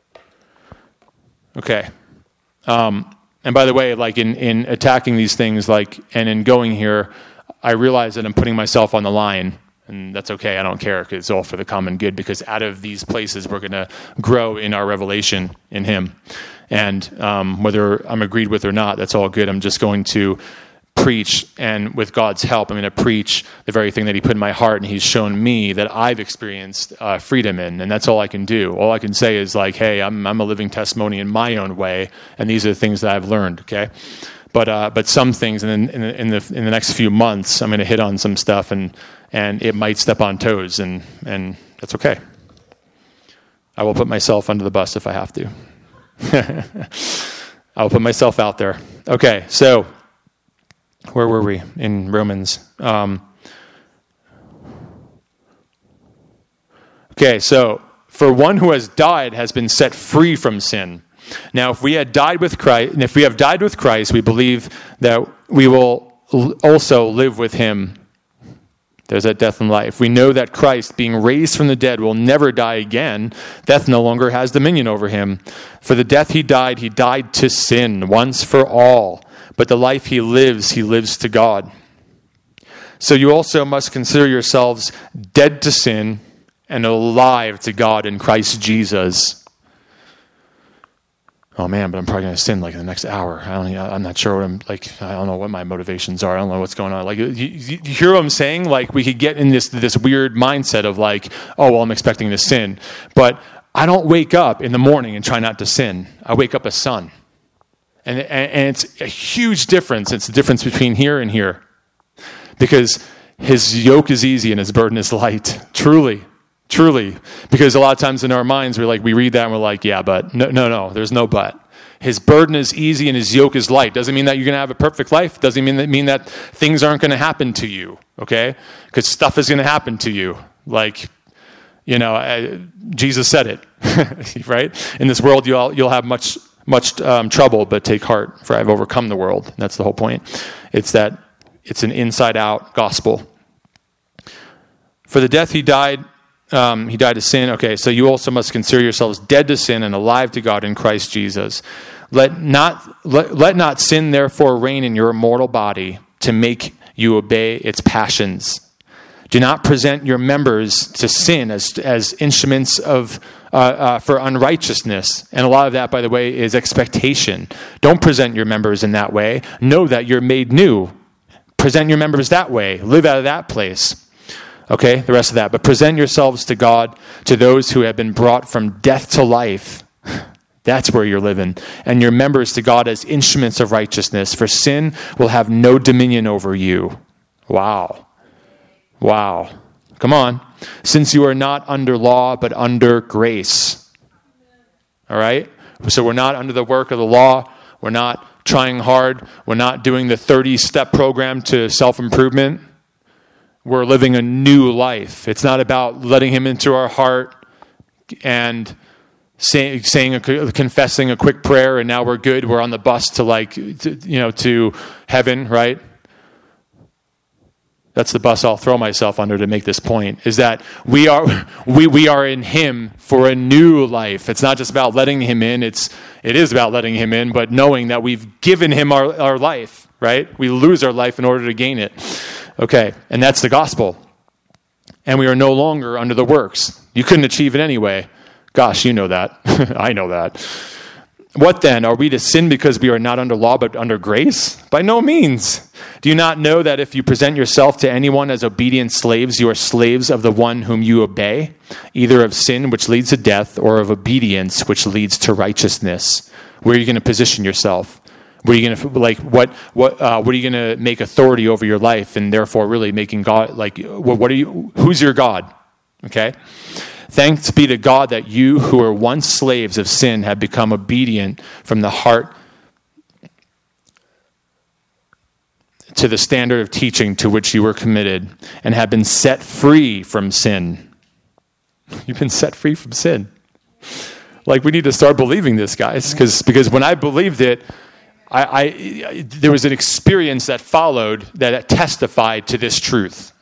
Okay. And by the way, like in attacking these things, and in going here, I realize that I'm putting myself on the line, and that's okay. I don't care, because it's all for the common good, because out of these places we're going to grow in our revelation in him. And whether I'm agreed with or not, that's all good. I'm just going to preach, and with God's help, I'm going to preach the very thing that he put in my heart, and he's shown me that I've experienced freedom in, and that's all I can do. All I can say is like, hey, I'm a living testimony in my own way, and these are the things that I've learned, okay? But some things, and in the next few months, I'm going to hit on some stuff, and it might step on toes, and that's okay. I will put myself under the bus if I have to. I'll put myself out there. Okay, so where were we in Romans? Okay, so for one who has died has been set free from sin. Now, if we have died with Christ, we believe that we will also live with him. There's that death and life. We know that Christ, being raised from the dead, will never die again. Death no longer has dominion over him. For the death he died to sin once for all. But the life he lives to God. So you also must consider yourselves dead to sin and alive to God in Christ Jesus. Oh man, but I'm probably going to sin in the next hour. I'm not sure what I don't know what my motivations are. I don't know what's going on. You hear what I'm saying? We could get in this weird mindset of oh, well, I'm expecting to sin. But I don't wake up in the morning and try not to sin. I wake up a son. And it's a huge difference. It's the difference between here and here. Because his yoke is easy and his burden is light. Truly. Because a lot of times in our minds, we read that and we're like, yeah, but no, there's no but. His burden is easy and his yoke is light. Doesn't mean that you're going to have a perfect life. Doesn't mean that things aren't going to happen to you, okay? Because stuff is going to happen to you. Jesus said it, right? In this world, you'll have much trouble, but take heart, for I've overcome the world. That's the whole point. It's an inside-out gospel. For the death he died to sin. Okay, so you also must consider yourselves dead to sin and alive to God in Christ Jesus. Let not sin therefore reign in your mortal body to make you obey its passions. Do not present your members to sin as instruments for unrighteousness. And a lot of that, by the way, is expectation. Don't present your members in that way. Know that you're made new. Present your members that way. Live out of that place. Okay, the rest of that. But present yourselves to God, to those who have been brought from death to life. That's where you're living. And your members to God as instruments of righteousness. For sin will have no dominion over you. Wow. Come on. Since you are not under law, but under grace. All right? So we're not under the work of the law. We're not trying hard. We're not doing the 30-step program to self-improvement. We're living a new life. It's not about letting him into our heart and confessing a quick prayer and now we're good. We're on the bus to heaven, right? That's the bus I'll throw myself under to make this point, is that we are in him for a new life. It's not just about letting him in. It is about letting him in, but knowing that we've given him our life, right? We lose our life in order to gain it. Okay, and that's the gospel. And we are no longer under the works. You couldn't achieve it anyway. Gosh, you know that. I know that. What then? Are we to sin because we are not under law but under grace? By no means. Do you not know that if you present yourself to anyone as obedient slaves, you are slaves of the one whom you obey, either of sin, which leads to death, or of obedience, which leads to righteousness? Where are you going to position yourself? Where are you going to what are you going to make authority over your life, and therefore really making God who's your God? Okay. Thanks be to God that you who were once slaves of sin have become obedient from the heart to the standard of teaching to which you were committed and have been set free from sin. You've been set free from sin. We need to start believing this, guys, because when I believed it, there was an experience that followed that testified to this truth.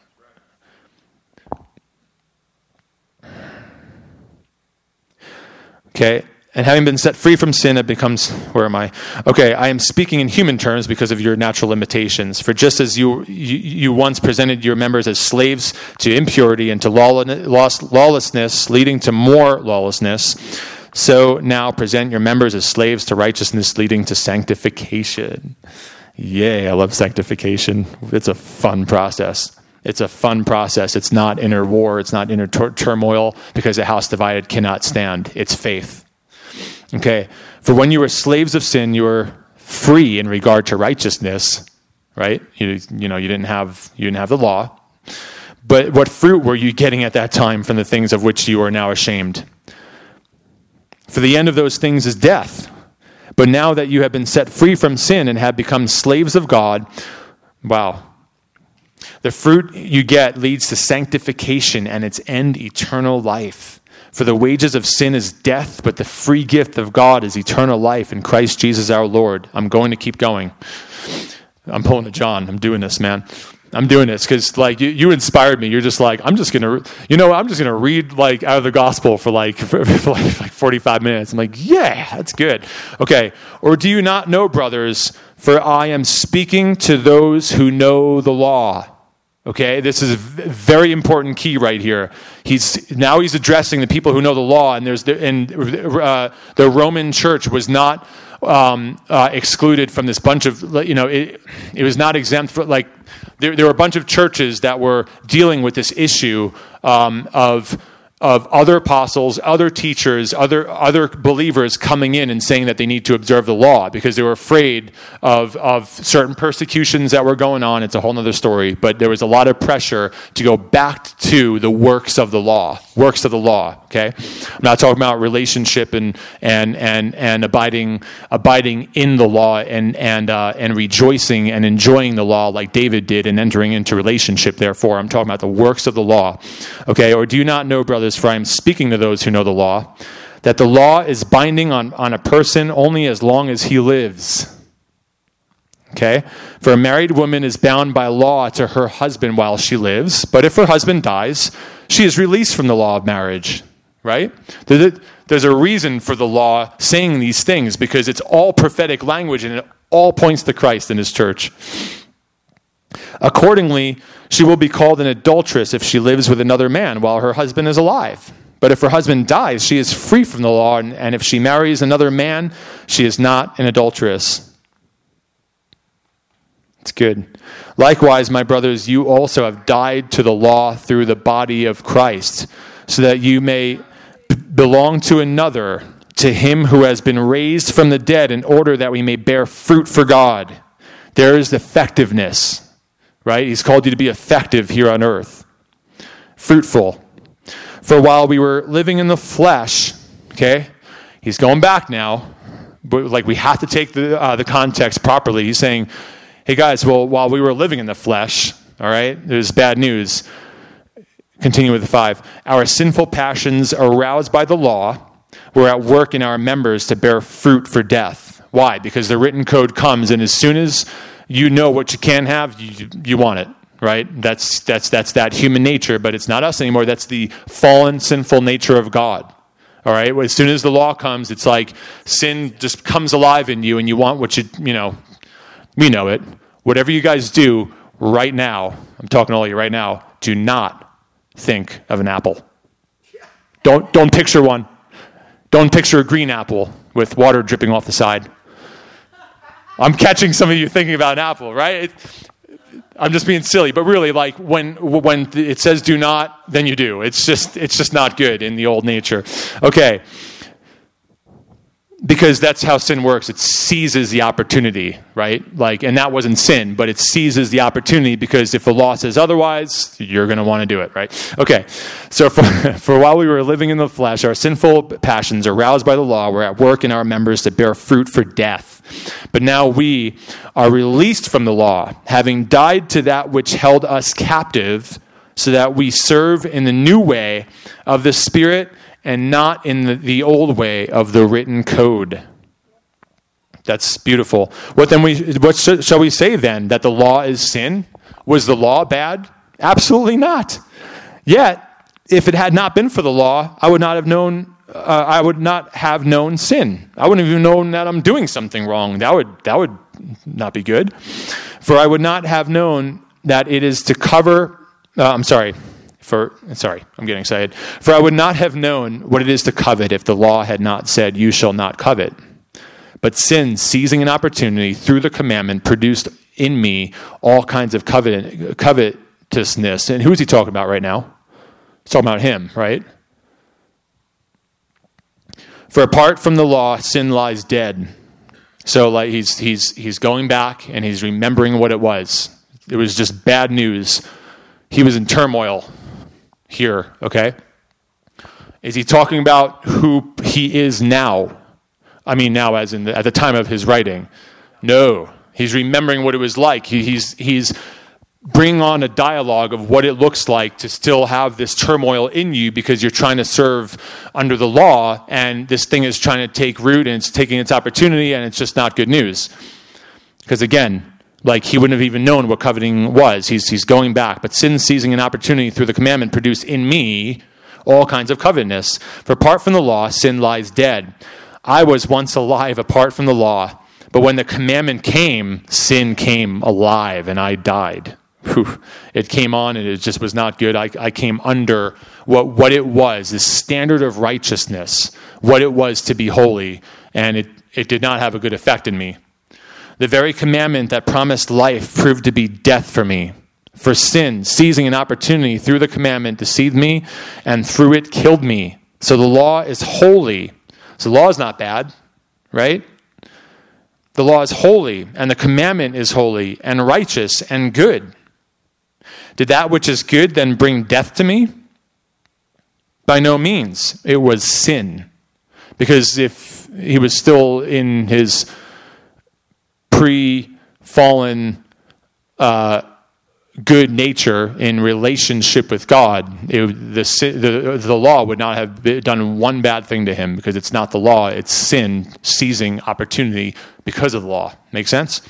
Okay, and having been set free from sin, it becomes, where am I? Okay, I am speaking in human terms because of your natural limitations. For just as you once presented your members as slaves to impurity and to lawlessness, leading to more lawlessness, so now present your members as slaves to righteousness, leading to sanctification. Yay, I love sanctification. It's a fun process. It's not inner war. It's not inner turmoil, because a house divided cannot stand. It's faith. Okay. For when you were slaves of sin, you were free in regard to righteousness, right? You didn't have the law. But what fruit were you getting at that time from the things of which you are now ashamed? For the end of those things is death. But now that you have been set free from sin and have become slaves of God, wow. The fruit you get leads to sanctification and its end, eternal life. For the wages of sin is death, but the free gift of God is eternal life in Christ Jesus our Lord. I'm going to keep going. I'm pulling a John. I'm doing this, man. I'm doing this because you inspired me. You're just I'm just going to read out of the gospel for 45 minutes. I'm yeah, that's good. Okay. Or do you not know, brothers, for I am speaking to those who know the law. Okay, this is a very important key right here. He's addressing the people who know the law, and the Roman church was not excluded from this bunch of it was not exempt for there were a bunch of churches that were dealing with this issue of other apostles, other teachers, other believers coming in and saying that they need to observe the law because they were afraid of certain persecutions that were going on. It's a whole other story, but there was a lot of pressure to go back to the works of the law. Okay, I'm not talking about relationship and abiding in the law and rejoicing and enjoying the law like David did and entering into relationship. Therefore, I'm talking about the works of the law. Okay, or do you not know, brothers, for I am speaking to those who know the law, that the law is binding on a person only as long as he lives. Okay? For a married woman is bound by law to her husband while she lives, but if her husband dies, she is released from the law of marriage. Right? There's a reason for the law saying these things, because it's all prophetic language and it all points to Christ and his church. Accordingly, she will be called an adulteress if she lives with another man while her husband is alive. But if her husband dies, she is free from the law, and if she marries another man, she is not an adulteress. It's good. Likewise, my brothers, you also have died to the law through the body of Christ, so that you may belong to another, to him who has been raised from the dead, in order that we may bear fruit for God. There is effectiveness. Right? He's called you to be effective here on earth. Fruitful. For while we were living in the flesh, okay? He's going back now, but like we have to take the context properly. He's saying, hey guys, well, while we were living in the flesh, all right, there's bad news. Continue with the 5. Our sinful passions, aroused by the law, were at work in our members to bear fruit for death. Why? Because the written code comes, and as soon as you know what you can have, you want it, right? That's that human nature, but it's not us anymore. That's the fallen, sinful nature of God. All right? As soon as the law comes, it's like sin just comes alive in you, and you want what we know it. Whatever you guys do right now, I'm talking to all of you right now, do not think of an apple. Don't picture one. Don't picture a green apple with water dripping off the side. I'm catching some of you thinking about an apple, right? I'm just being silly, but really, like when it says do not, then you do. It's just not good in the old nature. Okay. Because that's how sin works. It seizes the opportunity, right? And that wasn't sin, but it seizes the opportunity, because if the law says otherwise, you're going to want to do it, right? Okay. So for while we were living in the flesh, our sinful passions, aroused by the law, were at work in our members to bear fruit for death. But now we are released from the law, having died to that which held us captive, so that we serve in the new way of the Spirit and not in the old way of the written code. That's beautiful. What shall we say then? That the law is sin? Was the law bad? Absolutely not. Yet, if it had not been for the law, I would not have known sin. I wouldn't have even known that I'm doing something wrong. That would not be good. For I would not have known that it is to cover. I'm getting excited. For I would not have known what it is to covet if the law had not said, "You shall not covet." But sin, seizing an opportunity through the commandment, produced in me all kinds of covetousness. And who is he talking about right now? He's talking about him, right? For apart from the law, sin lies dead. So like he's going back and he's remembering what it was. It was just bad news. He was in turmoil here, okay? Is he talking about who he is now? I mean now as in at the time of his writing. No. He's remembering what it was like. He's bringing on a dialogue of what it looks like to still have this turmoil in you because you're trying to serve under the law, and this thing is trying to take root and it's taking its opportunity, and it's just not good news. Because again, like he wouldn't have even known what coveting was. He's going back. But sin, seizing an opportunity through the commandment, produced in me all kinds of covetousness. For apart from the law, sin lies dead. I was once alive apart from the law, but when the commandment came, sin came alive and I died. Whew. It came on and it just was not good. I came under what it was, this standard of righteousness, what it was to be holy, and it did not have a good effect in me. The very commandment that promised life proved to be death for me. for sin, seizing an opportunity through the commandment, deceived me, and through it killed me. So the law is holy. So the law is not bad, right? The law is holy, and the commandment is holy and righteous and good. Did that which is good then bring death to me? By no means. It was sin. Because if he was still in his pre-fallen good nature in relationship with God, the law would not have done one bad thing to him, because it's not the law, it's sin seizing opportunity because of the law. Make sense?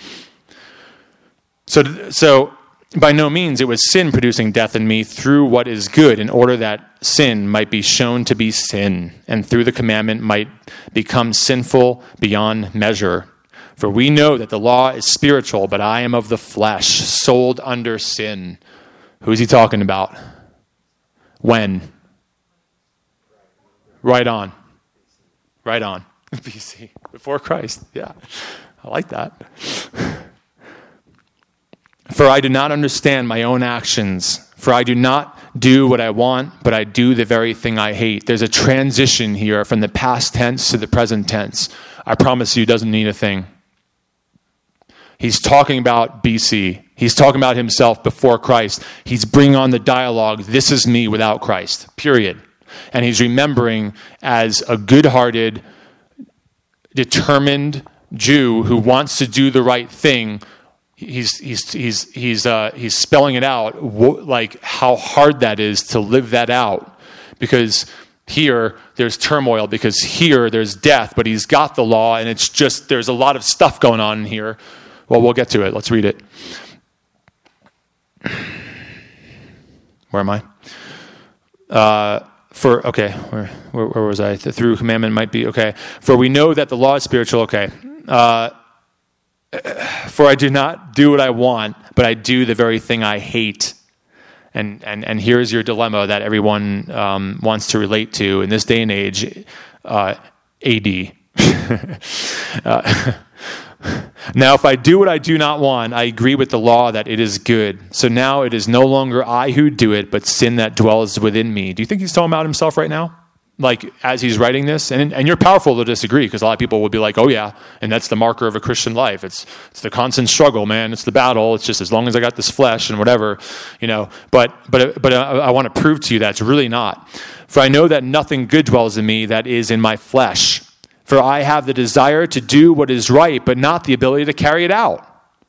So by no means it was sin producing death in me through what is good, in order that sin might be shown to be sin, and through the commandment might become sinful beyond measure. For we know that the law is spiritual, but I am of the flesh, sold under sin. Who's he talking about? When? Right on. Right on. BC. Before Christ. Yeah. I like that. For I do not understand my own actions. For I do not do what I want, but I do the very thing I hate. There's a transition here from the past tense to the present tense. I promise you, it doesn't mean a thing. He's talking about BC. He's talking about himself before Christ. He's bringing on the dialogue, this is me without Christ, period. And he's remembering as a good-hearted, determined Jew who wants to do the right thing. He's spelling it out, like how hard that is to live that out. Because here there's turmoil, because here there's death, but he's got the law, and it's just, there's a lot of stuff going on here. Well, we'll get to it. Let's read it. Where am I? Where was I? The through commandment might be, okay. For we know that the law is spiritual, okay. For I do not do what I want, but I do the very thing I hate. And here's your dilemma that everyone wants to relate to in this day and age, AD. Now, if I do what I do not want, I agree with the law that it is good. So now it is no longer I who do it, but sin that dwells within me. Do you think he's talking about himself right now? Like, as he's writing this? And you're powerful to disagree, because a lot of people will be like, oh yeah, and that's the marker of a Christian life. It's the constant struggle, man. It's the battle. It's just as long as I got this flesh and whatever, you know. But I want to prove to you that it's really not. For I know that nothing good dwells in me, that is in my flesh. For I have the desire to do what is right, but not the ability to carry it out.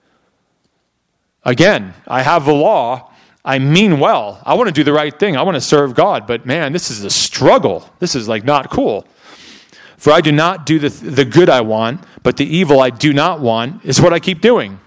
Again, I have the law. I mean well. I want to do the right thing. I want to serve God. But man, this is a struggle. This is like not cool. For I do not do the good I want, but the evil I do not want is what I keep doing.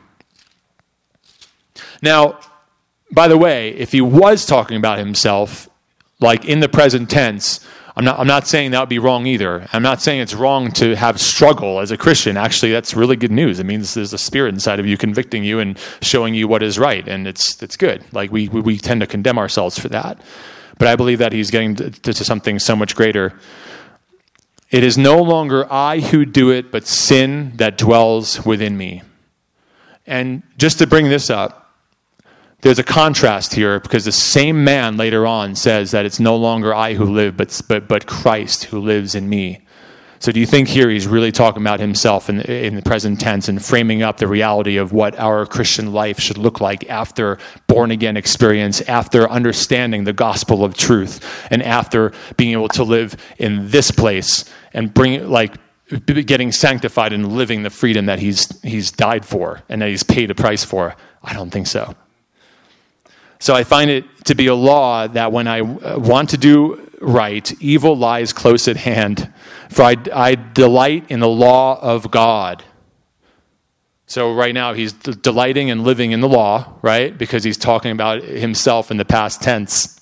Now, by the way, if he was talking about himself, like in the present tense, I'm not saying that would be wrong either. I'm not saying it's wrong to have struggle as a Christian. Actually, that's really good news. It means there's a spirit inside of you convicting you and showing you what is right, and it's good. Like we tend to condemn ourselves for that. But I believe that he's getting to something so much greater. It is no longer I who do it, but sin that dwells within me. And just to bring this up, there's a contrast here, because the same man later on says that it's no longer I who live, but Christ who lives in me. So do you think here he's really talking about himself in the present tense and framing up the reality of what our Christian life should look like after born-again experience, after understanding the gospel of truth, and after being able to live in this place and getting sanctified and living the freedom that he's died for and that he's paid a price for? I don't think so. So I find it to be a law that when I want to do right, evil lies close at hand. For I delight in the law of God. So right now he's delighting and living in the law, right? Because he's talking about himself in the past tense.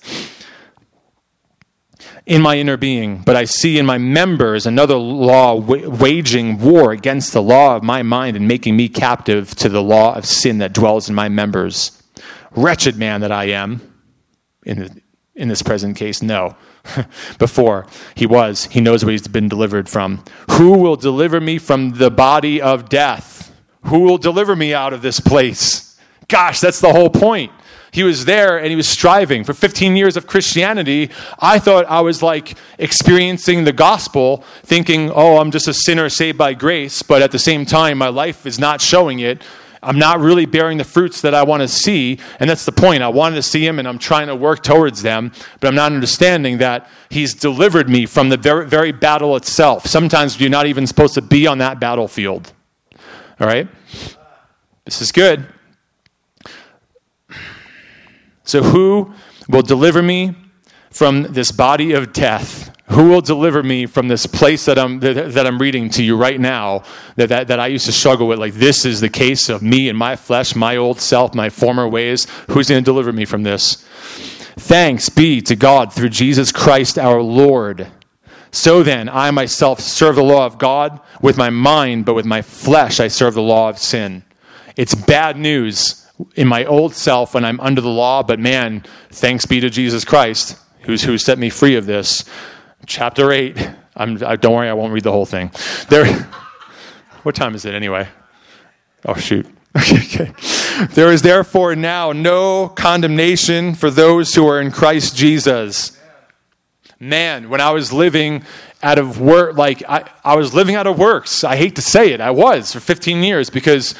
In my inner being, but I see in my members another law waging war against the law of my mind and making me captive to the law of sin that dwells in my members. Wretched man that I am, in this present case, no. Before he knows what he's been delivered from. Who will deliver me from the body of death? Who will deliver me out of this place? gosh, that's the whole point. He was there and he was striving. For 15 years of Christianity, I thought I was like experiencing the gospel, thinking, oh, I'm just a sinner saved by grace. But at the same time, my life is not showing it. I'm not really bearing the fruits that I want to see. And that's the point. I wanted to see him and I'm trying to work towards them. But I'm not understanding that he's delivered me from the very, very battle itself. Sometimes you're not even supposed to be on that battlefield. All right? This is good. So who will deliver me from this body of death? Who will deliver me from this place that I'm reading to you right now that I used to struggle with? Like, this is the case of me and my flesh, my old self, my former ways. Who's going to deliver me from this? Thanks be to God through Jesus Christ our Lord. So then, I myself serve the law of God with my mind, but with my flesh I serve the law of sin. It's bad news in my old self when I'm under the law, but man, thanks be to Jesus Christ who set me free of this. Chapter 8. Don't worry, I won't read the whole thing. What time is it anyway? Oh, shoot. Okay. There is therefore now no condemnation for those who are in Christ Jesus. Man, when I was living out of work, like I was living out of works. I hate to say it. I was for 15 years because,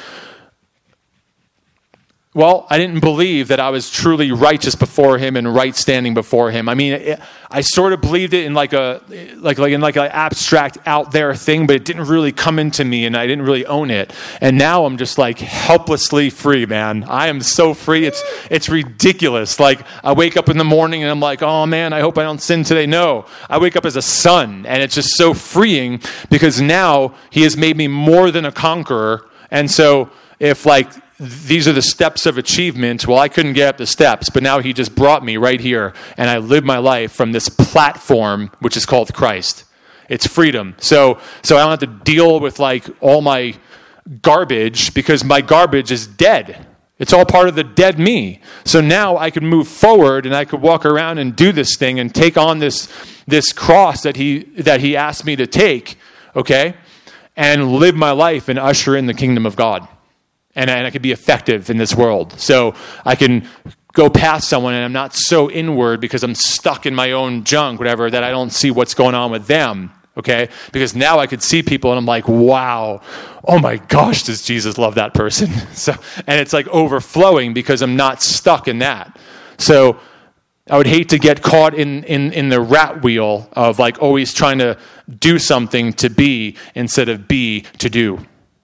well, I didn't believe that I was truly righteous before him and right standing before him. I mean, I sort of believed it in like an abstract out there thing, but it didn't really come into me and I didn't really own it. And now I'm just like helplessly free, man. I am so free. It's ridiculous. Like I wake up in the morning and I'm like, oh man, I hope I don't sin today. No, I wake up as a son and it's just so freeing because now he has made me more than a conqueror. And so if like, these are the steps of achievement. Well, I couldn't get up the steps, but now he just brought me right here, and I live my life from this platform, which is called Christ. It's freedom. So I don't have to deal with like all my garbage because my garbage is dead. It's all part of the dead me. So now I could move forward and I could walk around and do this thing and take on this cross that he asked me to take, okay, and live my life and usher in the kingdom of God. And I can be effective in this world. So I can go past someone and I'm not so inward because I'm stuck in my own junk, whatever, that I don't see what's going on with them, okay? Because now I could see people and I'm like, wow, oh my gosh, does Jesus love that person? And it's like overflowing because I'm not stuck in that. So I would hate to get caught in the rat wheel of like always trying to do something to be instead of be to do.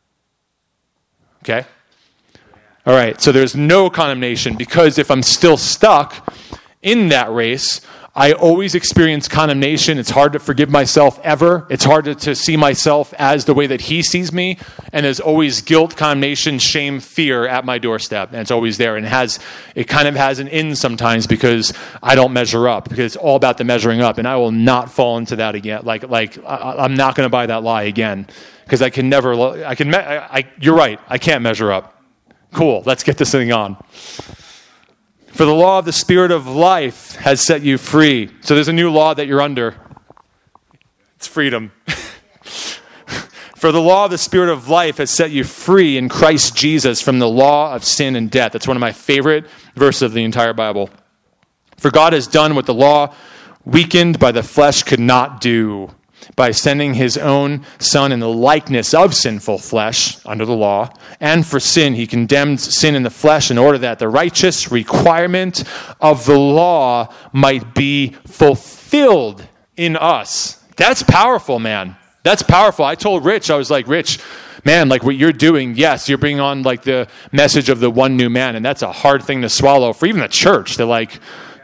Okay? All right, so there's no condemnation because if I'm still stuck in that race, I always experience condemnation. It's hard to forgive myself ever. It's hard to see myself as the way that he sees me. And there's always guilt, condemnation, shame, fear at my doorstep. And it's always there. And it kind of has an end sometimes because I don't measure up. Because it's all about the measuring up. And I will not fall into that again. I'm not going to buy that lie again. Because I can never, you're right, I can't measure up. Cool, let's get this thing on. For the law of the Spirit of life has set you free. So there's a new law that you're under. It's freedom. For the law of the Spirit of life has set you free in Christ Jesus from the law of sin and death. That's one of my favorite verses of the entire Bible. For God has done what the law, weakened by the flesh, could not do, by sending his own Son in the likeness of sinful flesh under the law. And for sin, he condemned sin in the flesh in order that the righteous requirement of the law might be fulfilled in us. That's powerful, man. That's powerful. I told Rich, I was like, Rich, man, like what you're doing, yes, you're bringing on like the message of the one new man. And that's a hard thing to swallow for even the church. They're like,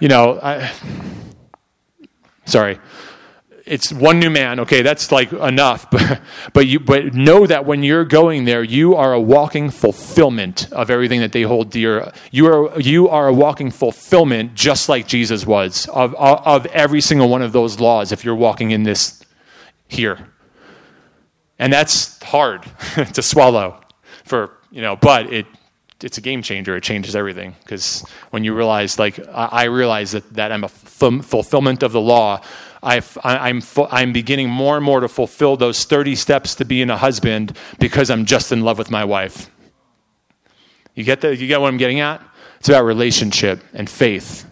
it's one new man. Okay, that's like enough. But know that when you're going there, you are a walking fulfillment of everything that they hold dear. You are a walking fulfillment, just like Jesus was, of every single one of those laws. If you're walking in this here, and that's hard to swallow, but it's a game changer. It changes everything because when you realize, like I realize that I'm a fulfillment of the law. I'm beginning more and more to fulfill those 30 steps to being a husband because I'm just in love with my wife. You get what I'm getting at? It's about relationship and faith.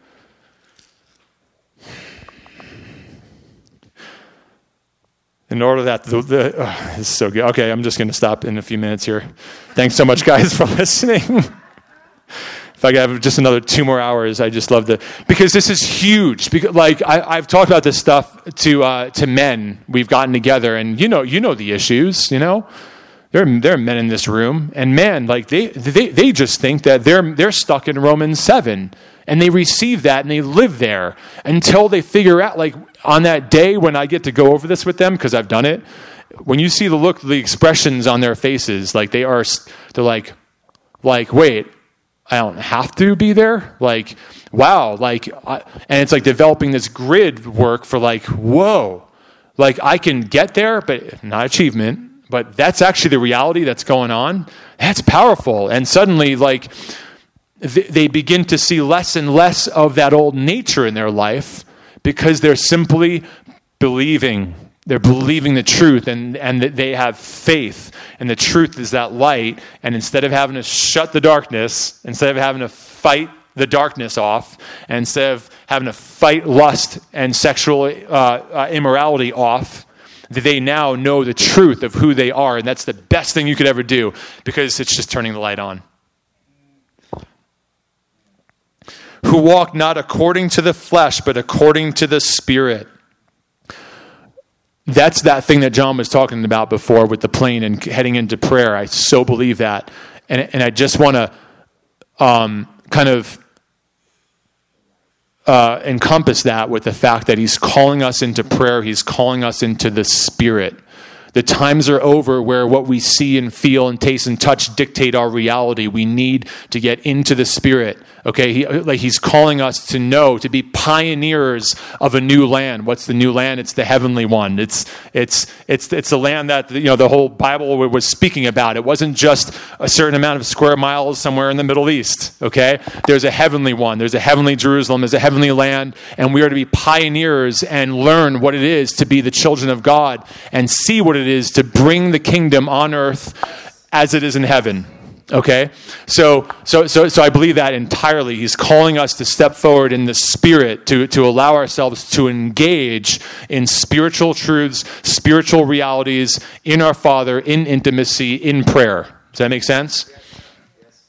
In order that, this is so good. Okay, I'm just going to stop in a few minutes here. Thanks so much, guys, for listening. If I could have just another 2 more hours, I just love because this is huge. Because, like, I've talked about this stuff to men. We've gotten together, and you know the issues. There are men in this room, and man, like they just think that they're stuck in Romans 7, and they receive that and they live there until they figure out, like, on that day when I get to go over this with them, because I've done it. When you see the expressions on their faces, like they're like, wait, I don't have to be there? Like, wow. And it's like developing this grid work for, like, whoa. Like, I can get there, but not achievement. But that's actually the reality that's going on. That's powerful. And suddenly, like, they begin to see less and less of that old nature in their life because they're simply believing. They're believing the truth, and that they have faith, and the truth is that light. And instead of having to shut the darkness, instead of having to fight the darkness off, and instead of having to fight lust and sexual immorality off, they now know the truth of who they are, and that's the best thing you could ever do, because it's just turning the light on. Who walk not according to the flesh, but according to the Spirit. That's that thing that John was talking about before with the plane and heading into prayer. I so believe that. And I just want to kind of encompass that with the fact that he's calling us into prayer. He's calling us into the Spirit. The times are over where what we see and feel and taste and touch dictate our reality. We need to get into the Spirit. Okay, he's calling us to know, to be pioneers of a new land. What's the new land? It's the heavenly one. It's the land that the whole Bible was speaking about. It wasn't just a certain amount of square miles somewhere in the Middle East. Okay, there's a heavenly one. There's a heavenly Jerusalem. There's a heavenly land, and we are to be pioneers and learn what it is to be the children of God and see what it is to bring the kingdom on earth as it is in heaven. Okay, so I believe that entirely. He's calling us to step forward in the Spirit, to allow ourselves to engage in spiritual truths, spiritual realities, in our Father, in intimacy, in prayer. Does that make sense? Yes.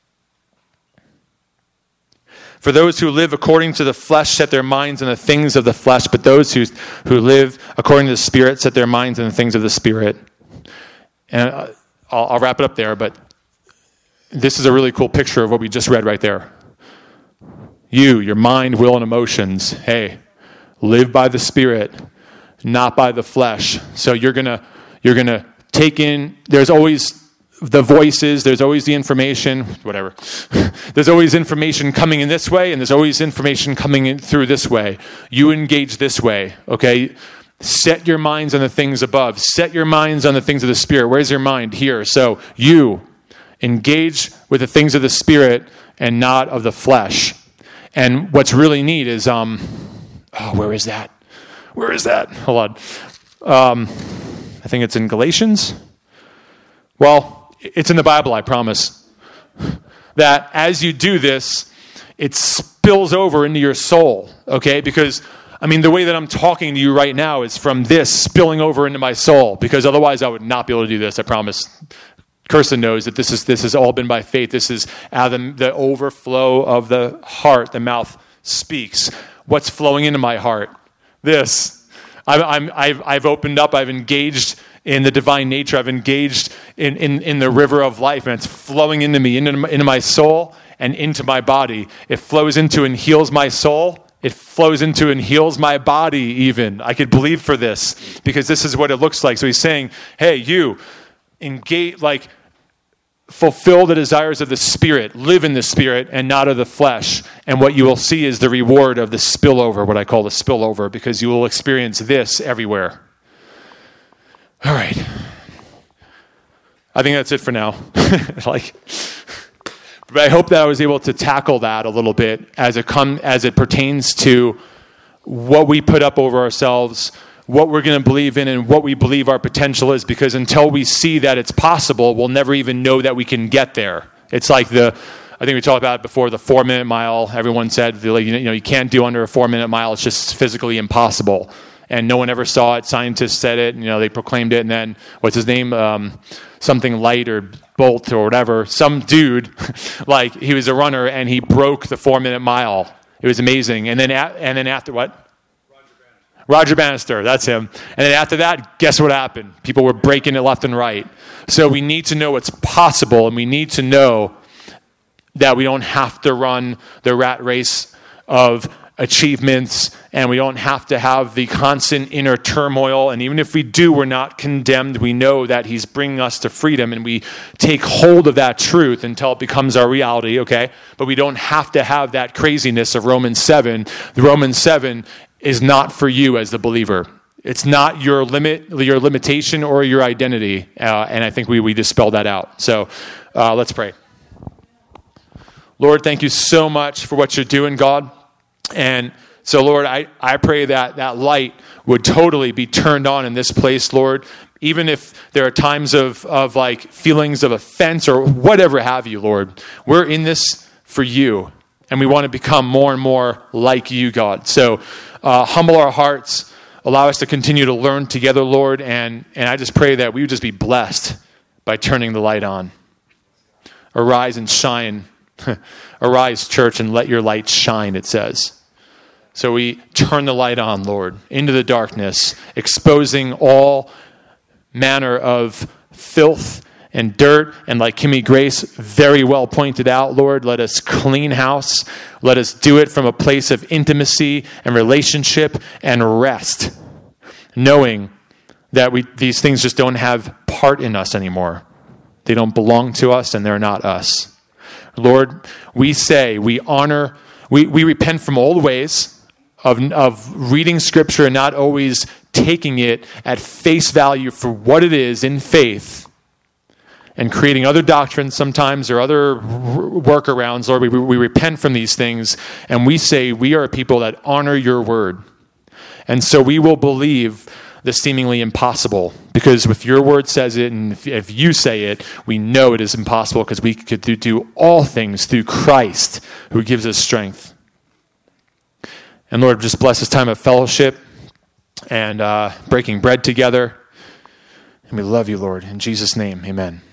For those who live according to the flesh set their minds on the things of the flesh, but those who live according to the Spirit set their minds on the things of the Spirit. And I'll wrap it up there, but this is a really cool picture of what we just read right there. Your mind, will, and emotions. Hey, live by the Spirit, not by the flesh. So you're gonna take in. There's always the voices. There's always the information. Whatever. There's always information coming in this way, and there's always information coming in through this way. You engage this way. Okay. Set your minds on the things above. Set your minds on the things of the Spirit. Where's your mind? Here. So you engage with the things of the Spirit and not of the flesh. And what's really neat is, where is that? Where is that? Hold on. I think it's in Galatians. Well, it's in the Bible, I promise. That as you do this, it spills over into your soul, okay? Because, the way that I'm talking to you right now is from this spilling over into my soul, because otherwise I would not be able to do this, I promise. Kirsten knows that this has all been by faith. This is out of the overflow of the heart. The mouth speaks. What's flowing into my heart? This. I've opened up. I've engaged in the divine nature. I've engaged in the river of life, and it's flowing into me, into my soul, and into my body. It flows into and heals my soul. It flows into and heals my body even. I could believe for this, because this is what it looks like. So he's saying, hey, you, engage, fulfill the desires of the Spirit, live in the Spirit and not of the flesh. And what you will see is the reward of the spillover, what I call the spillover, because you will experience this everywhere. All right. I think that's it for now. But I hope that I was able to tackle that a little bit as it pertains to what we put up over ourselves, what we're going to believe in, and what we believe our potential is, because until we see that it's possible, we'll never even know that we can get there. It's like I think we talked about it before, the 4-minute mile. Everyone said, you can't do under a 4-minute mile. It's just physically impossible. And no one ever saw it. Scientists said it. They proclaimed it. And then, what's his name? Something Light or Bolt or whatever. Some dude, he was a runner, and he broke the 4-minute mile. It was amazing. And then after what? Roger Bannister, that's him. And then after that, guess what happened? People were breaking it left and right. So we need to know what's possible, and we need to know that we don't have to run the rat race of achievements, and we don't have to have the constant inner turmoil. And even if we do, we're not condemned. We know that he's bringing us to freedom, and we take hold of that truth until it becomes our reality, okay? But we don't have to have that craziness of Romans 7. The Romans 7 is not for you as the believer. It's not your limitation or your identity. And I think we dispel that out. So let's pray. Lord, thank you so much for what you're doing, God. And so, Lord, I pray that light would totally be turned on in this place, Lord. Even if there are times of feelings of offense or whatever have you, Lord. We're in this for you. And we want to become more and more like you, God. So humble our hearts. Allow us to continue to learn together, Lord. And I just pray that we would just be blessed by turning the light on. Arise and shine. Arise, church, and let your light shine, it says. So we turn the light on, Lord, into the darkness, exposing all manner of filth and dirt. And like Kimmy Grace very well pointed out, Lord, let us clean house. Let us do it from a place of intimacy and relationship and rest, knowing that we—these things just don't have part in us anymore. They don't belong to us, and they're not us. Lord, we say, we honor, we repent from old ways of reading Scripture and not always taking it at face value for what it is in faith, and creating other doctrines sometimes or other workarounds. Lord, we repent from these things, and we say we are a people that honor your word. And so we will believe the seemingly impossible, because if your word says it, and if you say it, we know it is impossible, because we could do all things through Christ who gives us strength. And Lord, just bless this time of fellowship and breaking bread together. And we love you, Lord. In Jesus' name, amen.